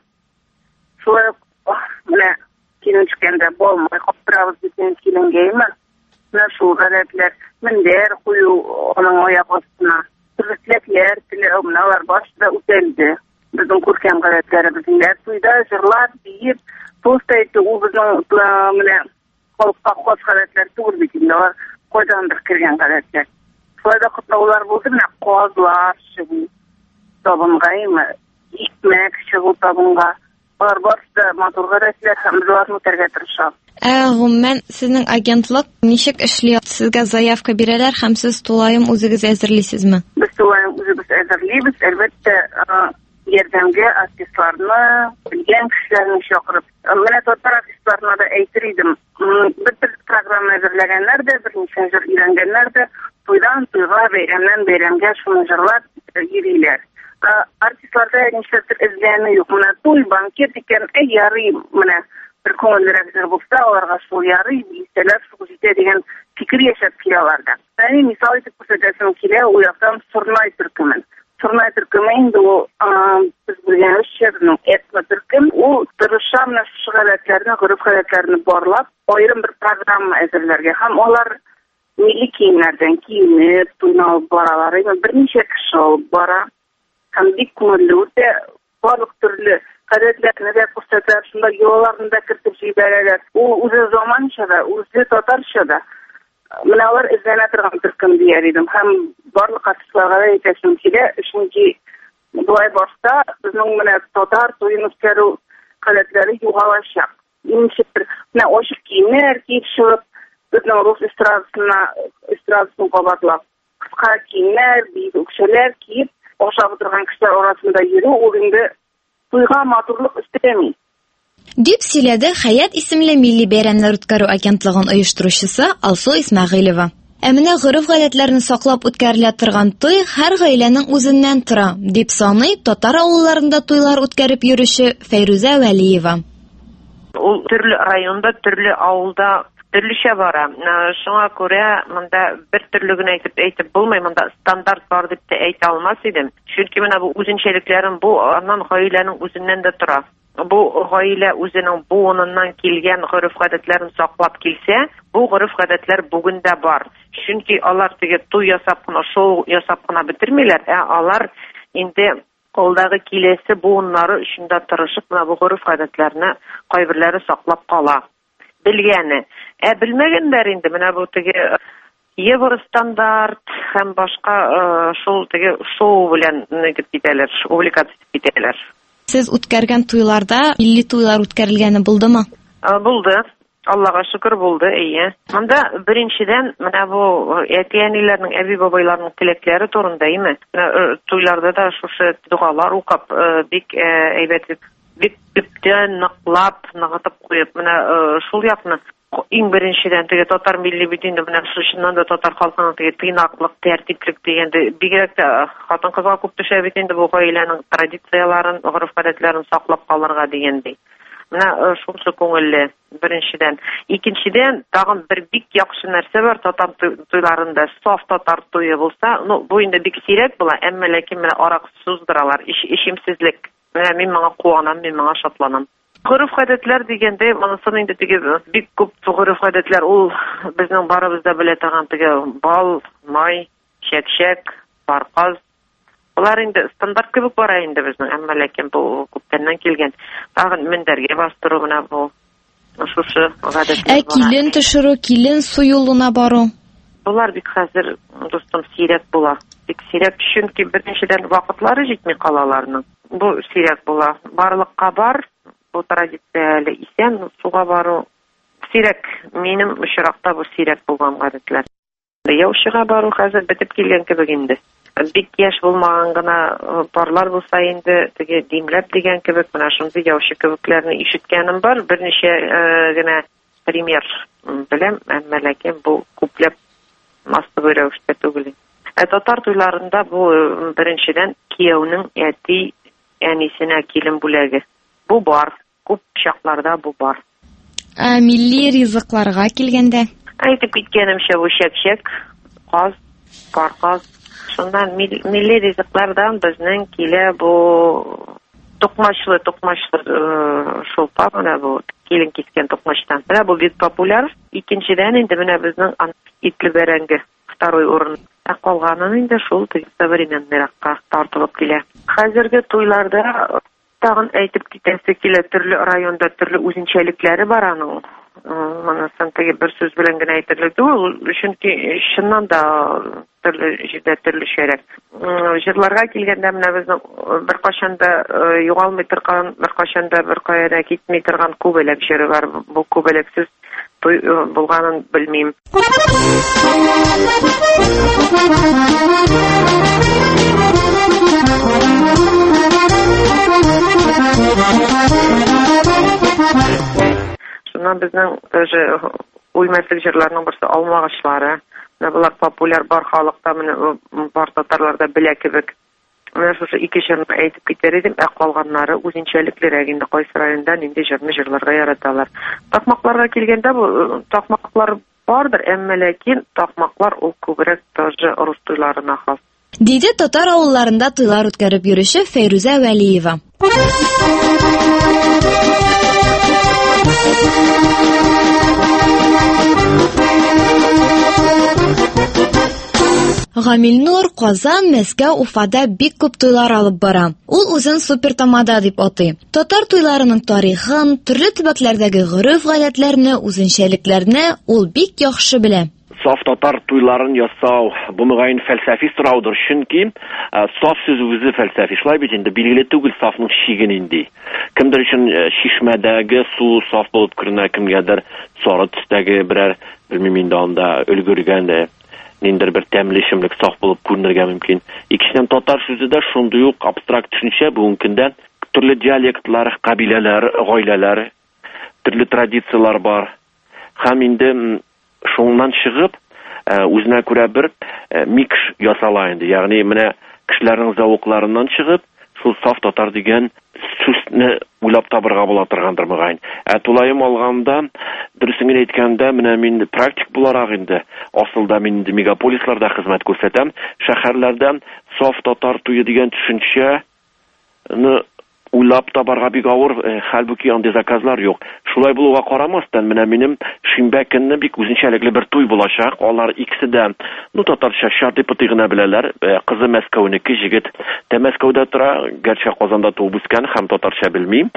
Шулай менә килен төшкәндә булмый, каптырабыз дип киленгәйме. Шул гадәтләр, мендәр кую аның аяк астына. Төрлекләр, теләр, менәләр башта үтәлде. Безнең күркәм гадәтләребездә туйда җырлар, биеп, тост әйтү, ул безнең менә халыкка хас гадәтләр түгел бит инде. Алар кайдандыр кергән гадәтләр. Шулай да котлаулар булды, менә казлар чыгу, табынгаймы, икмәк чыгу табынга. Алар барысы да матур гадәтләр һәм без аларны үтәргә тырышабыз. Ә гомумән сезнең агентлык ничек эшли? Сезгә заявка бирәләр һәм сез тулаем үзегез әзерлисезме? Без тулаем үзебез әзерлибез, әлбәттә, ярдәмгә артистларны, белгән кешеләрне чакырып. Менә татар артистларына да әйтер идем. Бер программа әзерләгәннәр дә, берничә җыр өйрәнгәннәр дә, туйдан туйга, бәйрәмнән бәйрәмгә шуны җырлап йөриләр. Артистларда нишләптер эзләнү юк. Менә туй, банкет икән, әй ярый, менә bir konulara güzel bulsa, onlara şol yarı, bilseler, şol jite degen fikir yaşap kilalarda. Yani misal etip kursacaksın kile, o yaktan Surnay Türkümün. Surnay Türkümün de o, biz bilgen şehirinin etme Türküm, o tırışamla şu galetlerini, grup galetlerini borlap, ayrım bir programma ezerlerge. Hem onlar milli kiyimlerden kiyinip, tuynalı baraları, bir neçe kişi ol bara, hem bir kumullu de balık türlü kadetlerine de kursatar, şunda yollarını da kırtıp jiberler. O uzun zamança da, uzun tatarça da. Mınalar izlene tırgan Türküm diyeriydim. Hem barlık atışlarga da yeteşim kile. Çünkü bulay başta bizning mına tatar toyun üstleri kadetleri yuğalaşak. İnşittir. Ne oşuk kiyimler kiyip şırıp bizning Rus estradasına estradasını kabatlap. Kıska kiyimler, büyük ökşeler kiyip oşabı durgan kişiler orasında yürü. O günde туйга матурлык истәми. Дип сөйләде Хаят исемле милли бәйрәмнәр үткәрү агентлыгын оештыручысы Алсу Исмәгыйлова. Ә менә гореф-гадәтләрне саклап үткәрелә торган туй һәр гаиләнең үзеннән тора, дип саный татар авылларында туйлар үткәреп йөрүче Фәйрүзә Вәлиева. Ул төрле районда, төрле авылда төрлечә бара. Шуңа күрә монда бер төрлеген әйтеп әйтеп булмый, монда стандарт бар дип тә әйтә алмас идем. Чөнки менә бу үзенчәлекләрен бу аннан гаиләнең үзеннән дә тора. Бу гаилә үзенең буыныннан килгән гореф-гадәтләрен саклап килсә, бу гореф-гадәтләр бүген дә бар. Чөнки алар теге туй ясап кына, шоу ясап кына бетермиләр, ә алар инде алдагы киләсе буыннары өчен дә тырышып, менә бу гореф-гадәтләрне кайберләре саклап кала. Белгәне. Ә белмәгәннәр инде менә бу теге Евростандарт һәм башка шул теге шоу белән нигез итәләр, увлекаться итәләр. Сез үткәргән туйларда милли туйлар үткәрелгәне булдымы? Булды. Аллага шөкер булды, әйе. Монда беренчедән менә бу әтиәниләрнең, әби-бабайларның теләкләре турында, әйме? Туйларда да шушы дугалар укып, бик әйбәт, бик күптән ныклап, ныгытып куеп, менә шул якны иң беренчедән теге татар милли бит инде менә шушыннан да татар халкының теге тыйнаклык, тәртиплек дигәнде бигрәк тә хатын-кызга күп төшә бит инде бу гаиләнең традицияларын, гореф-гадәтләрен саклап калырга дигәндәй. Менә шунсы күңелле беренчедән. Икенчедән тагын бер бик яхшы нәрсә бар татар туйларында. Саф татар туйы булса, ну бу инде бик сирәк була, әмма ләкин менә арак суздыралар, ишемсезлек. Менә мин моңа куанам, мин моңа шатланам. Гореф-гадәтләр дигәндә, монысын инде теге бик күп гореф-гадәтләр ул безнең барыбызда белә торган теге бал, май, чәкчәк, парказ. Булар инде стандарт кебек бара инде безнең, әмма ләкин бу күптәннән килгән. Тагын мендәргә бастыру менә бу шушы гадәтләр. Ә килен төшерү, килен суюлына бару. Булар бик хәзер дустым сирәк була. Бик сирәк, чөнки беренчедән вакытлары җитми калаларның. Бу сирәк була. Барлыкка бар. Бу традицияле исән суга бару сирәк, минем очракта бу сирәк булган гадәтләр. Яучыга бару хәзер бетеп килгән кебек инде. Бик яшь булмаган гына парлар булса инде теге димләп дигән кебек, менә шундый яучы кебекләрне ишеткәнем бар. Берничә генә пример беләм, әмма ләкин бу күпләп массовый рәвештә түгел. Ә татар туйларында бу беренчедән кияүнең әти әнисенә килен бүләге. Бу бар. Күп чакларда бу бар. Ә милли ризыкларга килгәндә? Әйтеп киткәнемчә бу чәкчәк, каз, парказ. Шуннан милли ризыклардан безнең килә бу токмачлы, токмачлы шулпа, менә бу килен кискән токмачтан. Менә бу бик популяр. Икенчедән инде менә безнең итле бәрәңге второй урын. Ә калганын инде шул современныйракка тартылып килә. Хәзерге туйларда тагын әйтеп китәсе килә, төрле районда төрле үзенчәлекләре бар аның. Монысы теге бер сүз белән генә әйтерлек түгел, чөнки чыннан да төрле җирдә төрлечәрәк. Җырларга килгәндә менә безнең беркайчан да югалмый торган, беркайчан да беркая китми торган күбәләк җыры бар. Бу күбәләксез туй булганын белмим. Шуннан безнең даже уймаслык җырларның берсе алмагачлары. Менә булар популяр бар халыкта, менә бар татарларда белә кебек. Менә шушы ике җырны әйтеп китәр идем, ә калганнары үзенчәлеклерәк инде кайсы районда нинди җырны җырларга яраталар. Такмакларга килгәндә бу такмаклар бардыр, әмма ләкин такмаклар ул күбрәк даже рус туйларына хас. Диде татар авылларында туйлар үткәреп йөрүче Фәйрүзә Вәлиева. Гамилнур Казан, Мәскәү, Уфада бик күп туйлар алып бара. Ул үзен супертамада дип атый. Татар туйларының тарихын, төрле төбәкләрдәге гореф-гадәтләрне, үзенчәлекләрне ул бик яхшы белә. Саф татар туйларын ясау, бу мөгаен фәлсәфи сораудыр, чөнки саф сүз үзе фәлсәфи. Шулай бит инде билгеле түгел сафның шиген инде. Кемдер өчен шишмәдәге су саф булып күренә, кемгәдер сары төстәге берәр белмим инде анда өлгергән ниндер бер тәмле эчемлек саф булып күренергә мөмкин. Икенчедән татар сүзе дә шундый ук абстракт төшенчә, бүгенге көндә төрле диалектлар, кабиләләр, гаиләләр, төрле традициялар бар. Һәм инде шуннан чыгып, үзенә күрә бер микс ясала инде. Ягъни менә кешеләрнең зәвыкларыннан чыгып, шул саф татар дигән сүзне уйлап табырга була торгандыр мөгаен. Ә тулаем алганда, дөресен әйткәндә, менә мин практик буларак инде, асылда мин мегаполисларда хезмәт күрсәтәм, шәһәрләрдә саф татар туе дигән төшенчәне уйлап табарга бик авыр, хәлбуки андый заказлар юк. Шулай булуга карамастан, менә минем шимбә көнне бик үзенчәлекле бер туй булачак. Алар икесе дә, ну татарча шарт дип гына беләләр. Кызы Мәскәүнеке, җигет дә Мәскәүдә тора, гәрчә Казанда туып үскән, һәм татарча белмим.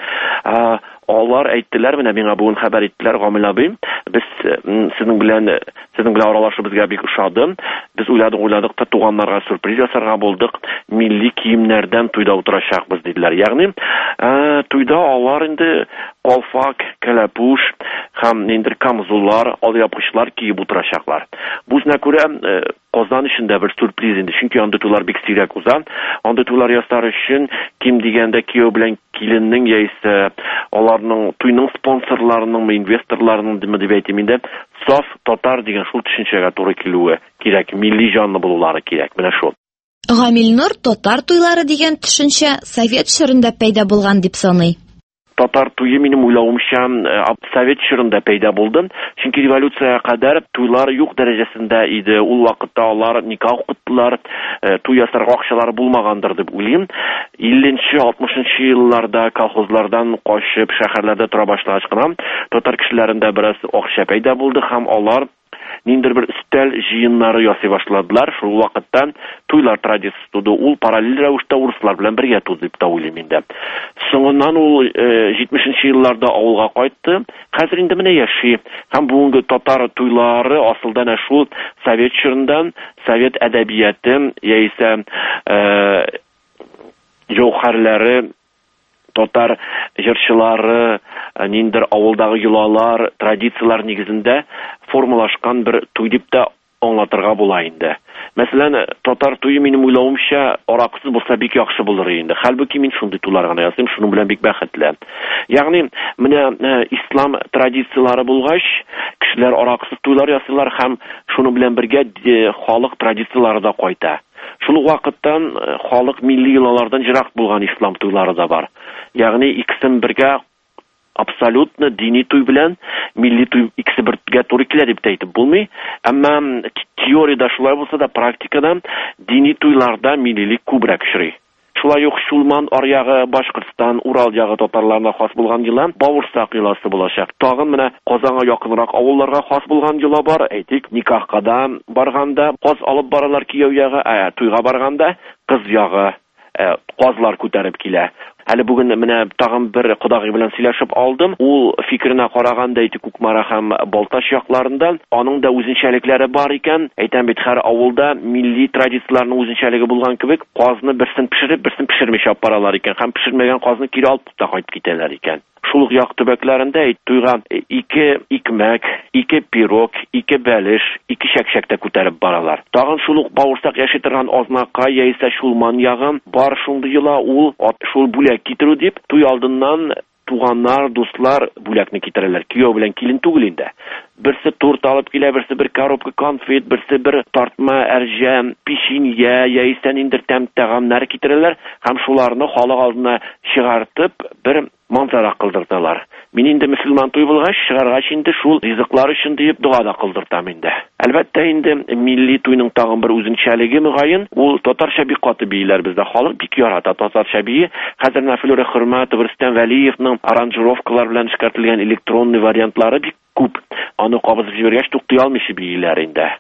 Алар әйттеләр, менә миңа бүген хәбәр иттеләр, Гамил абый, без сезнең белән сезнең белән аралашу безгә бик ошады. Без уйладык, уйладык, туганнарга сюрприз ясарга булдык. Милли киемнәрдән туйда утырачакбыз диделәр. Ягъни, туйда алар инде калфак, кәләпүш һәм ниндер камзуллар, алъяпкычлар киеп утырачаклар. Бу үзенә күрә Казан өчен бер сюрприз инде, чөнки анда туйлар бик сирәк уза. Анда туйлар ясар өчен ким дигәндә кияү белән киленнең яисә аларның туйның спонсорларының, инвесторларының дип әйтим инде, саф татар дигән шул төшенчәгә туры килүе кирәк, милли җанлы булулары кирәк. Менә шул. Гамилнур татар туйлары дигән төшенчә Совет чорында пәйда булган дип саный. Татар туйы минем уйлавымча Совет чорында пәйда булды. Чөнки революцияга кадәр туйлар юк дәрәҗәсендә иде. Ул вакытта алар никах укыттылар, туй ясарга акчалары булмагандыр дип уйлыйм. илленче алтмышынчы елларда колхозлардан качып шәһәрләрдә тора башлагач кына татар кешеләрендә бераз акча пәйда булды һәм алар ниндер бер өстәл җыеннары ясый башладылар. Шул вакыттан туйлар традициясе туды. Ул параллель рәвештә урыслар белән бергә туды дип та уйлыйм инде. Соңыннан ул җитмешенче елларда авылга кайтты. Хәзер инде менә яши. Һәм бүгенге татар туйлары асылда нә шул Совет чорында, Совет әдәбияты яисә җәүһәрләре, татар җырчылары, ниндер авылдагы йолалар, традициялар нигезендә формалашкан бер туй дип тә аңлатырга була инде. Мәсәлән, татар туйы минем уйлавымча аракысыз булса бик яхшы булыр инде. Хәлбуки мин шундый туйлар гына ясыйм, шуның белән бик бәхетле. Ягъни, менә ислам традициялары булгач, кешеләр аракысыз туйлар ясыйлар һәм шуның белән бергә халык традициялары да кайта. Шул вакыттан халык милли йолалардан җирак булган ислам туйлары да бар. Ягъни икесен бергә абсолютно дини туй белән милли туй икесе бергә туры килә дип әйтеп булмый. Әмма теориядә шулай булса да, практикада дини туйларда миллилек күбрәк очрый. Шулай ук Шулман аръягы Башкортстан, Урал ягы татарларына хас булган йола Бавырсак йоласы булачак. Тагын менә Казанга якынрак авылларга хас булган йола бар. Әйтик, никахка да барганда каз алып баралар кияү ягы, ә туйга барганда кыз ягы казлар күтәреп килә. Әле бүген менә тагын бер кодагый белән сөйләшеп алдым. Ул фикеренә караганда әйтик Кукмара һәм Балташ якларында аның да үзенчәлекләре бар икән. Әйтәм бит, һәр авылда милли традицияләрнең үзенчәлеге булган кебек, казны берсен пешереп, берсен пешермичә апаралар икән. Һәм пешермәгән казны кире алып та кайтып китәләр икән. Шул ук як төбәкләрендә әйт туйга ике икмәк, ике пирог, ике бәлеш, ике чәкчәктә күтәреп баралар. Тагын шул ук бавырсак яши торган азнакай яисә шулман ягын бар шундый йола ул шул бүләк китерү дип туй алдыннан туганнар, дуслар бүләкне китерәләр. Кияү белән килен түгел инде. Берсе торт алып килә, берсе бер коробка конфет, берсе бер тартма әрҗән, печенье яисә ниндер тәм тәгамнар китерәләр һәм шуларны халык алдына чыгартып бер манзара кылдырдылар. Мин инде мөселман туй булгач, чыгаргач инде шул ризыклар өчен дип дуа да кылдыртам инде. Әлбәттә инде милли туйның тагын бер үзенчәлеге мөгаен, ул татарча бик каты бийләр бездә. Халык бик ярата татарча бии. Хәзер Нафилура Хөрмәтов, Рөстәм Вәлиевның аранжировкалар белән эшкәртелгән электронный вариантлары бик күп. Аны кабызып җибәргәч туктый алмыйча бийләр инде.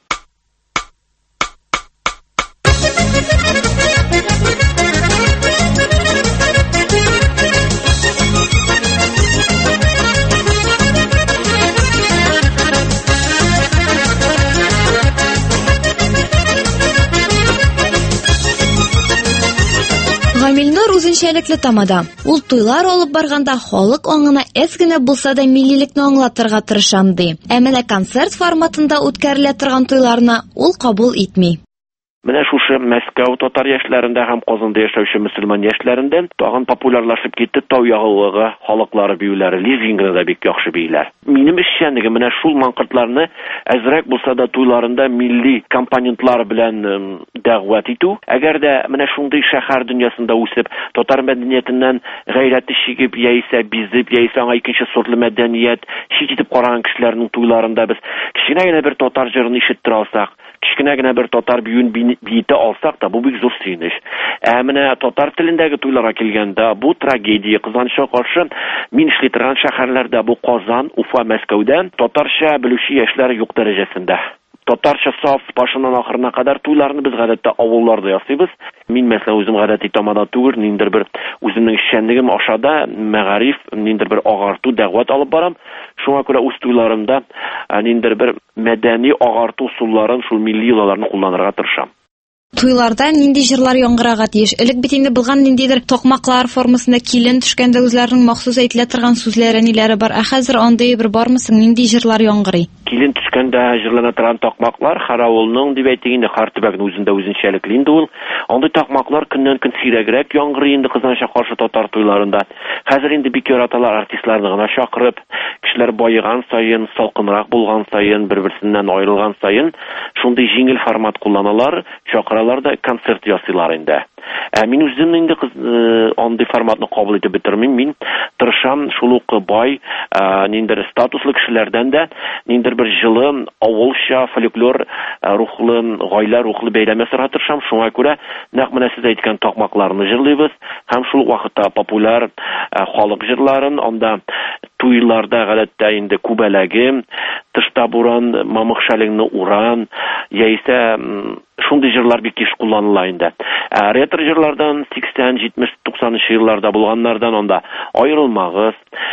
Гамилнур үзенчәлекле тамада. Ул туйлар алып барганда халык аңына әз генә булса да милливлекне аңлатырга тырышам ди. Ә менә концерт форматында үткәрелә торган туйларны ул кабул итми. Менә шушы Мәскәү татар яшьләрендә һәм Казанда яшәүче мөселман яшьләрендә тагын популярлашып китте тау ягылыгы, халыклары биюләре, лезгингны да бик яхшы бийләр. Минем эшчәнлегем менә шул манкыртларны әзрәк булса да туйларында милли компонентлар белән дәгъват итү. Әгәр дә менә шундый шәһәр дөньясында үсеп, татар мәдәниятеннән гайрәте чигеп, яисә бизеп, яисә аңа икенче сортлы мәдәният чит итеп караган кешеләрнең туйларында без киченә генә бер татар җырын ишеттер алсак, кичкенә генә бер татар биюен биете алсак да, бу бик зур сөенеч. Ә менә татар телендәге туйларга килгәндә, бу трагедия, кызганычка каршы, мин эшли торган шәһәрләрдә, бу Казан, Уфа, Мәскәүдә татарча белүче яшьләр юк дәрәҗәсендә. Татарча саф башыннан ахырына кадәр туйларны без гадәттә авылларда ясыйбыз. Мин мәсәлән үзем гадәти тамада түгел, ниндер бер үземнең эшчәнлегем ашада мәгариф, ниндер бер агарту, дәгъват алып барам. Шуңа күрә үз туйларымда ниндер бер мәдәни агарту усулларын, шул милли йолаларны кулланырга тырышам. Туйларда нинди җырлар яңгырага тиеш? Элек бит инде булган ниндидер токмаклар формасында килен төшкәндә үзләренең махсус әйтелә торган сүзләре ниләре бар. Ә хәзер андый бер бармы соң, нинди җырлар яңгырый? Килен төшкәндә җырлана торган токмаклар Харавылның дип әйтик инде, һәр төбәкнең үзендә үзенчәлекле инде ул. Андый токмаклар көннән көн сирәгрәк яңгырый инде кызганча каршы татар туйларында. Хәзер инде бик яраталар артистларны гына чакырып, кешеләр байыган саен, салкынрак булган саен, бер-берсеннән аерылган саен, шундый җиңел формат кулланалар, чакыралар да концерт ясыйлар инде. Ә мин үзем инде андый форматны кабул итеп бетермим. Мин тырышам шул ук бай, ниндер статуслы кешеләрдән дә ниндер бер җылы, авылча, фольклор рухлы, гаилә рухлы бәйрәм ясарга тырышам. Шуңа күрә нәкъ менә сез әйткән токмакларны җырлыйбыз һәм шул вакытта популяр халык җырларын, анда туйларда гадәттә инде күбәләге, тышта буран, мамык шәлеңне уран, яисә шундый җырлар бик киш кулланыла инде. Ретро җырлардан сиксән, җитмеш, туксанынчы елларда булганнардан анда аерылмагыз,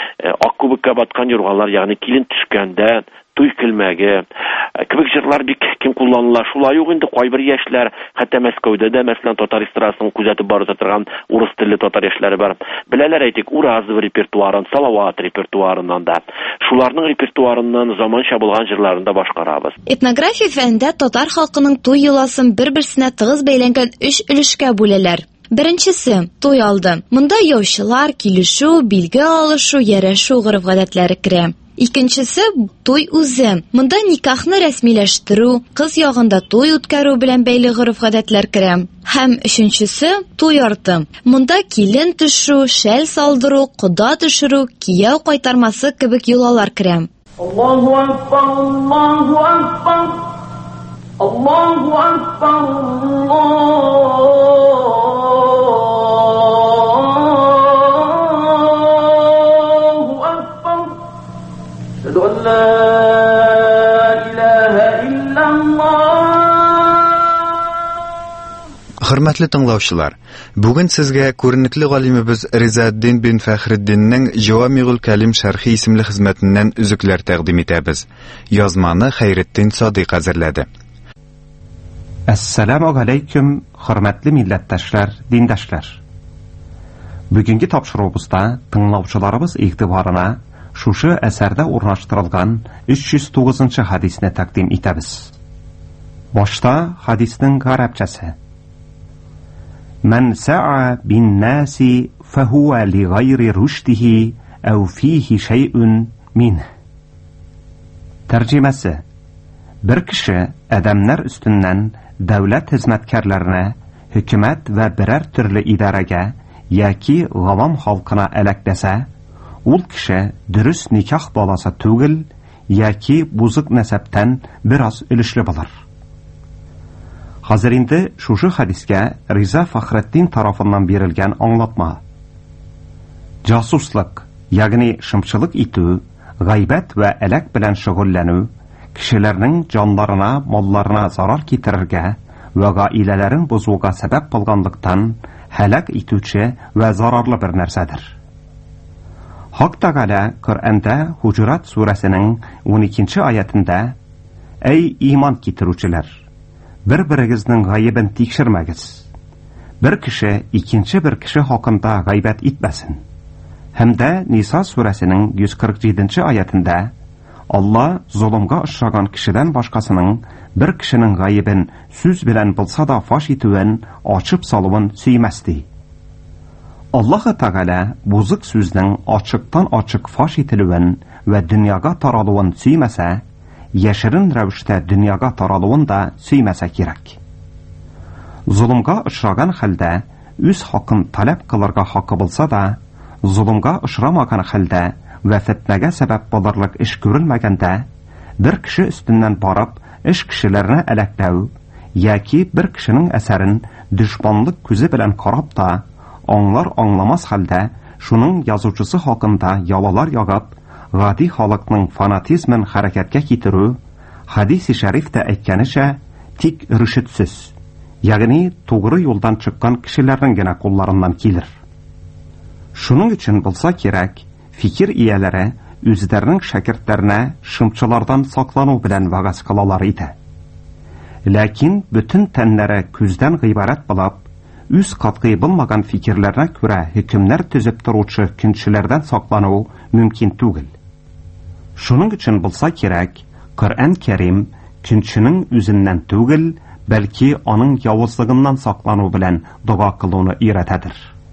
ак күбеккә баткан юргалар, ягъни килен төшкәндә, туй килмәге, кебек җырлар бик киң кулланыла. Шулай ук инде кайбер яшьләр, хәтта Мәскәүдә дә, мәсәлән, татар эстрадасын күзәтеп барып торган урыс телле татар яшьләре бар. Беләләр әйтик, Уразов репертуарын, Салават репертуарыннан да, шуларның репертуарыннан заманча булган җырларын да башкарабыз. Этнография фәнендә татар халкының туй йоласын бер-берсенә тыгыз бәйләнгән өч өлешкә бүләләр. Беренчесе туй алды. Монда яучылар, килешү, билге алышу, ярәшү гореф-гадәтләре керә. Икенчесе туй үзе. Монда никахны рәсмиләштерү, кыз ягында туй үткәрү белән бәйле гореф-гадәтләр керә. Һәм өченчесе туй арты. Монда килен төшү, шәл салдыру, кода төшерү, кияү кайтармасы кебек йолалар керә. Аллаһу акбар, Аллаһу акбар. Аллаһу акбар. Аллаһу акбар. Ашһаду ан ла илаһа иллаллаһ. Хөрмәтле тыңлаучылар, бүген сезгә күренекле галимебез Ризаэддин бин Фәхреддиннең Җавамигул Калим шәрхи исемле хезмәтеннән үзекләр тәкъдим итәбез. Язманы Хәйретдин Садыйк әзерләде. Ассаламу алейкум, хөрмәтле милләттәшләр, диндәшләр. Бүгенге тапшыруыбызда тыңлаучыларыбыз игътибарына шушы әсәрдә урнаштырылган өч йөз тугызынчы хадисне тәкъдим итәбез. Башта хадиснең гарәпчәсе. من سعى بالناس فهو لغير رشده أو فيه شيء منه. Тәрҗемәсе. Бер кеше адәмнәр өстеннән дәүләт хезмәткәрләренә, хөкүмәт вә берәр төрле идарәгә яки гавам халкына эләктерсә, ул кеше дөрес никах баласы түгел яки бузык нәсәптән бераз өлешле булыр. Хәзер инде шушы хадискә Риза Фәхретдин тарафыннан бирелгән аңлатма. Жасуслык, ягъни шымчылык итү, гайбәт вә әләк белән шөгыльләнү, кешеләрнең җанларына, малларына зарар китерергә вә гаиләләрен бозуга сәбәп булганлыктан һәлак итүче вә зарарлы бер нәрсәдер. Хак Тәгалә Коръәндә Хуҗурат сүрәсенең уникенче аятында: "Эй иман китерүчеләр, бер-берегезнең гаебен тикшермәгез. Бер кеше икенче бер кеше хакында гайбәт итмәсен." Һәм дә Ниса сүрәсенең йөз кырык җиденче аятында Алла зулымга ошраган кешедән башкасының бер кешенең гаебен сүз белән булса да фаш итүен, ачып салуын сөймәс ди. Аллаһ Тәгалә бузык сүзнең ачыктан ачык фаш ителүен вә дөньяга таралуын сөймәсә, яшерен рәвештә дөньяга таралуын да сөймәсә кирәк. Зулымга ошраган хәлдә үз хакын таләп кылырга хакы булса да, зулымга ошрамаган хәлдә вә фитнәгә сәбәп булырлык эш күрелмәгәндә, бер кеше өстеннән барып эш кешеләрне әләкләү яки бер кешенең әсәрен дошманлык күзе белән карап та, аңлар аңламас хәлдә шуның язучысы хакында ялалар ягып, гади халыкның фанатизмын хәрәкәткә китерү, хадис-и шәрифтә әйткәнечә, тик ришетсез, ягъни тугры юлдан чыккан кешеләрнең генә кулларыннан килер. Шуның өчен булса кирәк, фикер ияләре үзләренең шәкертләренә шымчылардан саклану белән вагаз кылалар иде. Ләкин бөтен тәннәре күздән гыйбарәт булып, үз катгый булмаган фикерләренә күрә хөкемнәр төзеп торучы көнчеләрдән саклану мөмкин түгел. Шуның өчен булса кирәк, Коръән Кәрим көнченең үзеннән түгел, бәлки аның явызлыгыннан саклану белән дуга кылуны өйрәтәдер.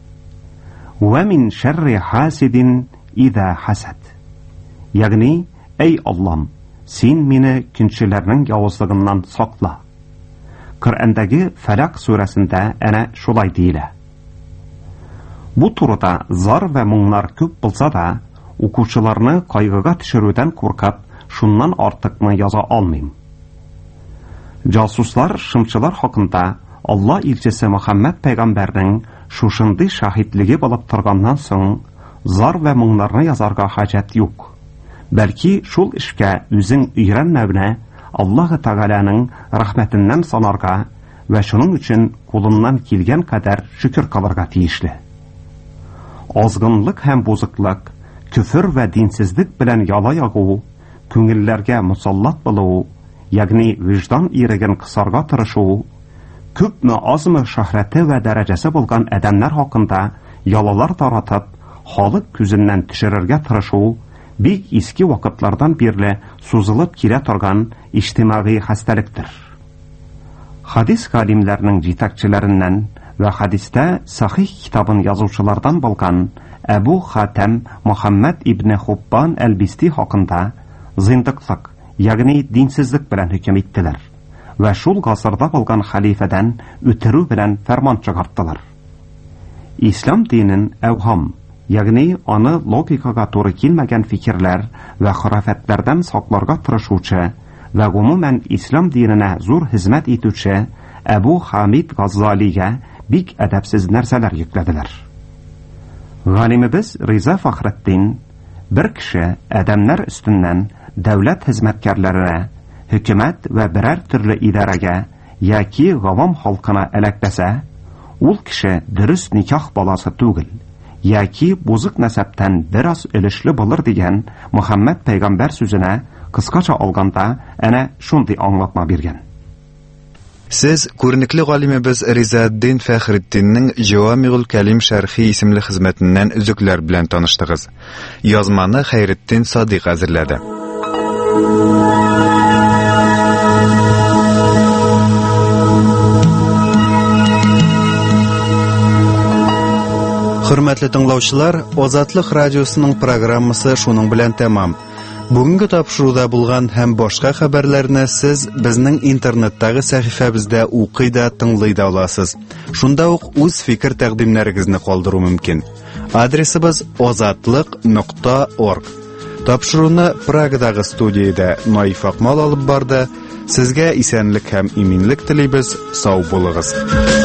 Ва мин шәрри хасидин идә хасад. Ягъни, эй Аллам, син мине көнчеләрнең явызлыгыннан сакла. Коръәндәге Фәлак сүрәсендә әнә шулай диелә. Бу турыда зар вә моңнар күп булса да, укучыларны кайгыга төшерүдән куркып, шуннан артыкны яза алмыйм. Жасуслар, шымчылар хакында Алла илчесе Мөхәммәд пәйгамбәрнең шушындый шаһидлеге булып торганнан соң, зар вә моңнарны язарга хаҗәт юк. Бәлки шул эшкә үзең өйрәнмәүне Аллаһ Тәгаләнең рәхмәтеннән санарга вә шуның өчен кулыннан килгән кадәр шөкер кылырга тиешле. Азгынлык һәм бузыклык, küfür вә динсезлек белән яла ягу, күңелләргә мусаллат булу, ягъни виждан иреген кысарга тырышу, күпме азмы шәһрәте вә дәрәҗәсе булган адәмнәр хакында ялалар таратып, халык күзеннән төшерергә тырышу бик иске вакытлардан бирле сузылып килә торган иҗтимагый хәстәлектер. Хадис галимләренең җитәкчеләреннән вә хадистә Сахих китабын язучылардан булган Әбу Хатам Мөхәммәд ибн Хуббан әл-Бисти хакында зиндыклык, ягъни динсезлек белән хөкем иттеләр вә шул гасырда булган халифадан үтерү белән фәрман чыгарттылар. Ислам динен әвһам, ягъни аны логикага туры килмәгән фикерләр вә хurafatlардан сакларга тырышучы вә гомумән ислам диненә зур хезмәт итүче Әбу Хамид Газзалигә бик әдәпсез нәрсәләр йөкләделәр. Галимебез Риза Фәхретдин бер кеше адәмнәр өстеннән дәүләт хезмәткәрләренә, хөкүмәт вә берәр төрле идарәгә яки гавам халкына эләкпәсә, ул кеше дөрес никах баласы түгел, яки бузык насаптан бераз өлешле булыр дигән Мөхәммәд пәйгамбәр сүзенә кыскача алганда әнә шундый аңлатма биргән. Сез күренекле галимебез Ризаддин Фәхретдиннең Җавамигул Кәлим шәрхи исемле хезмәтеннән үзекләр белән таныштыгыз. Язманы Хәйретдин Садыйк әзерләде. Хөрмәтле тыңлаучылар, Азатлык радиосының программасы шуның белән тәмам. Бүгенге тапшыруда булган һәм башка хәбәрләрне сез безнең интернеттагы сәхифәбездә укый да, тыңлый да аласыз. Шунда ук үз фикер тәкъдимнәрегезне калдыру мөмкин. Адресыбыз азатлык нокта орг. Тапшыруны Прагадагы студиядә Наиф Акмал алып барды. Сезгә исәнлек һәм иминлек телибез. Сау булыгыз.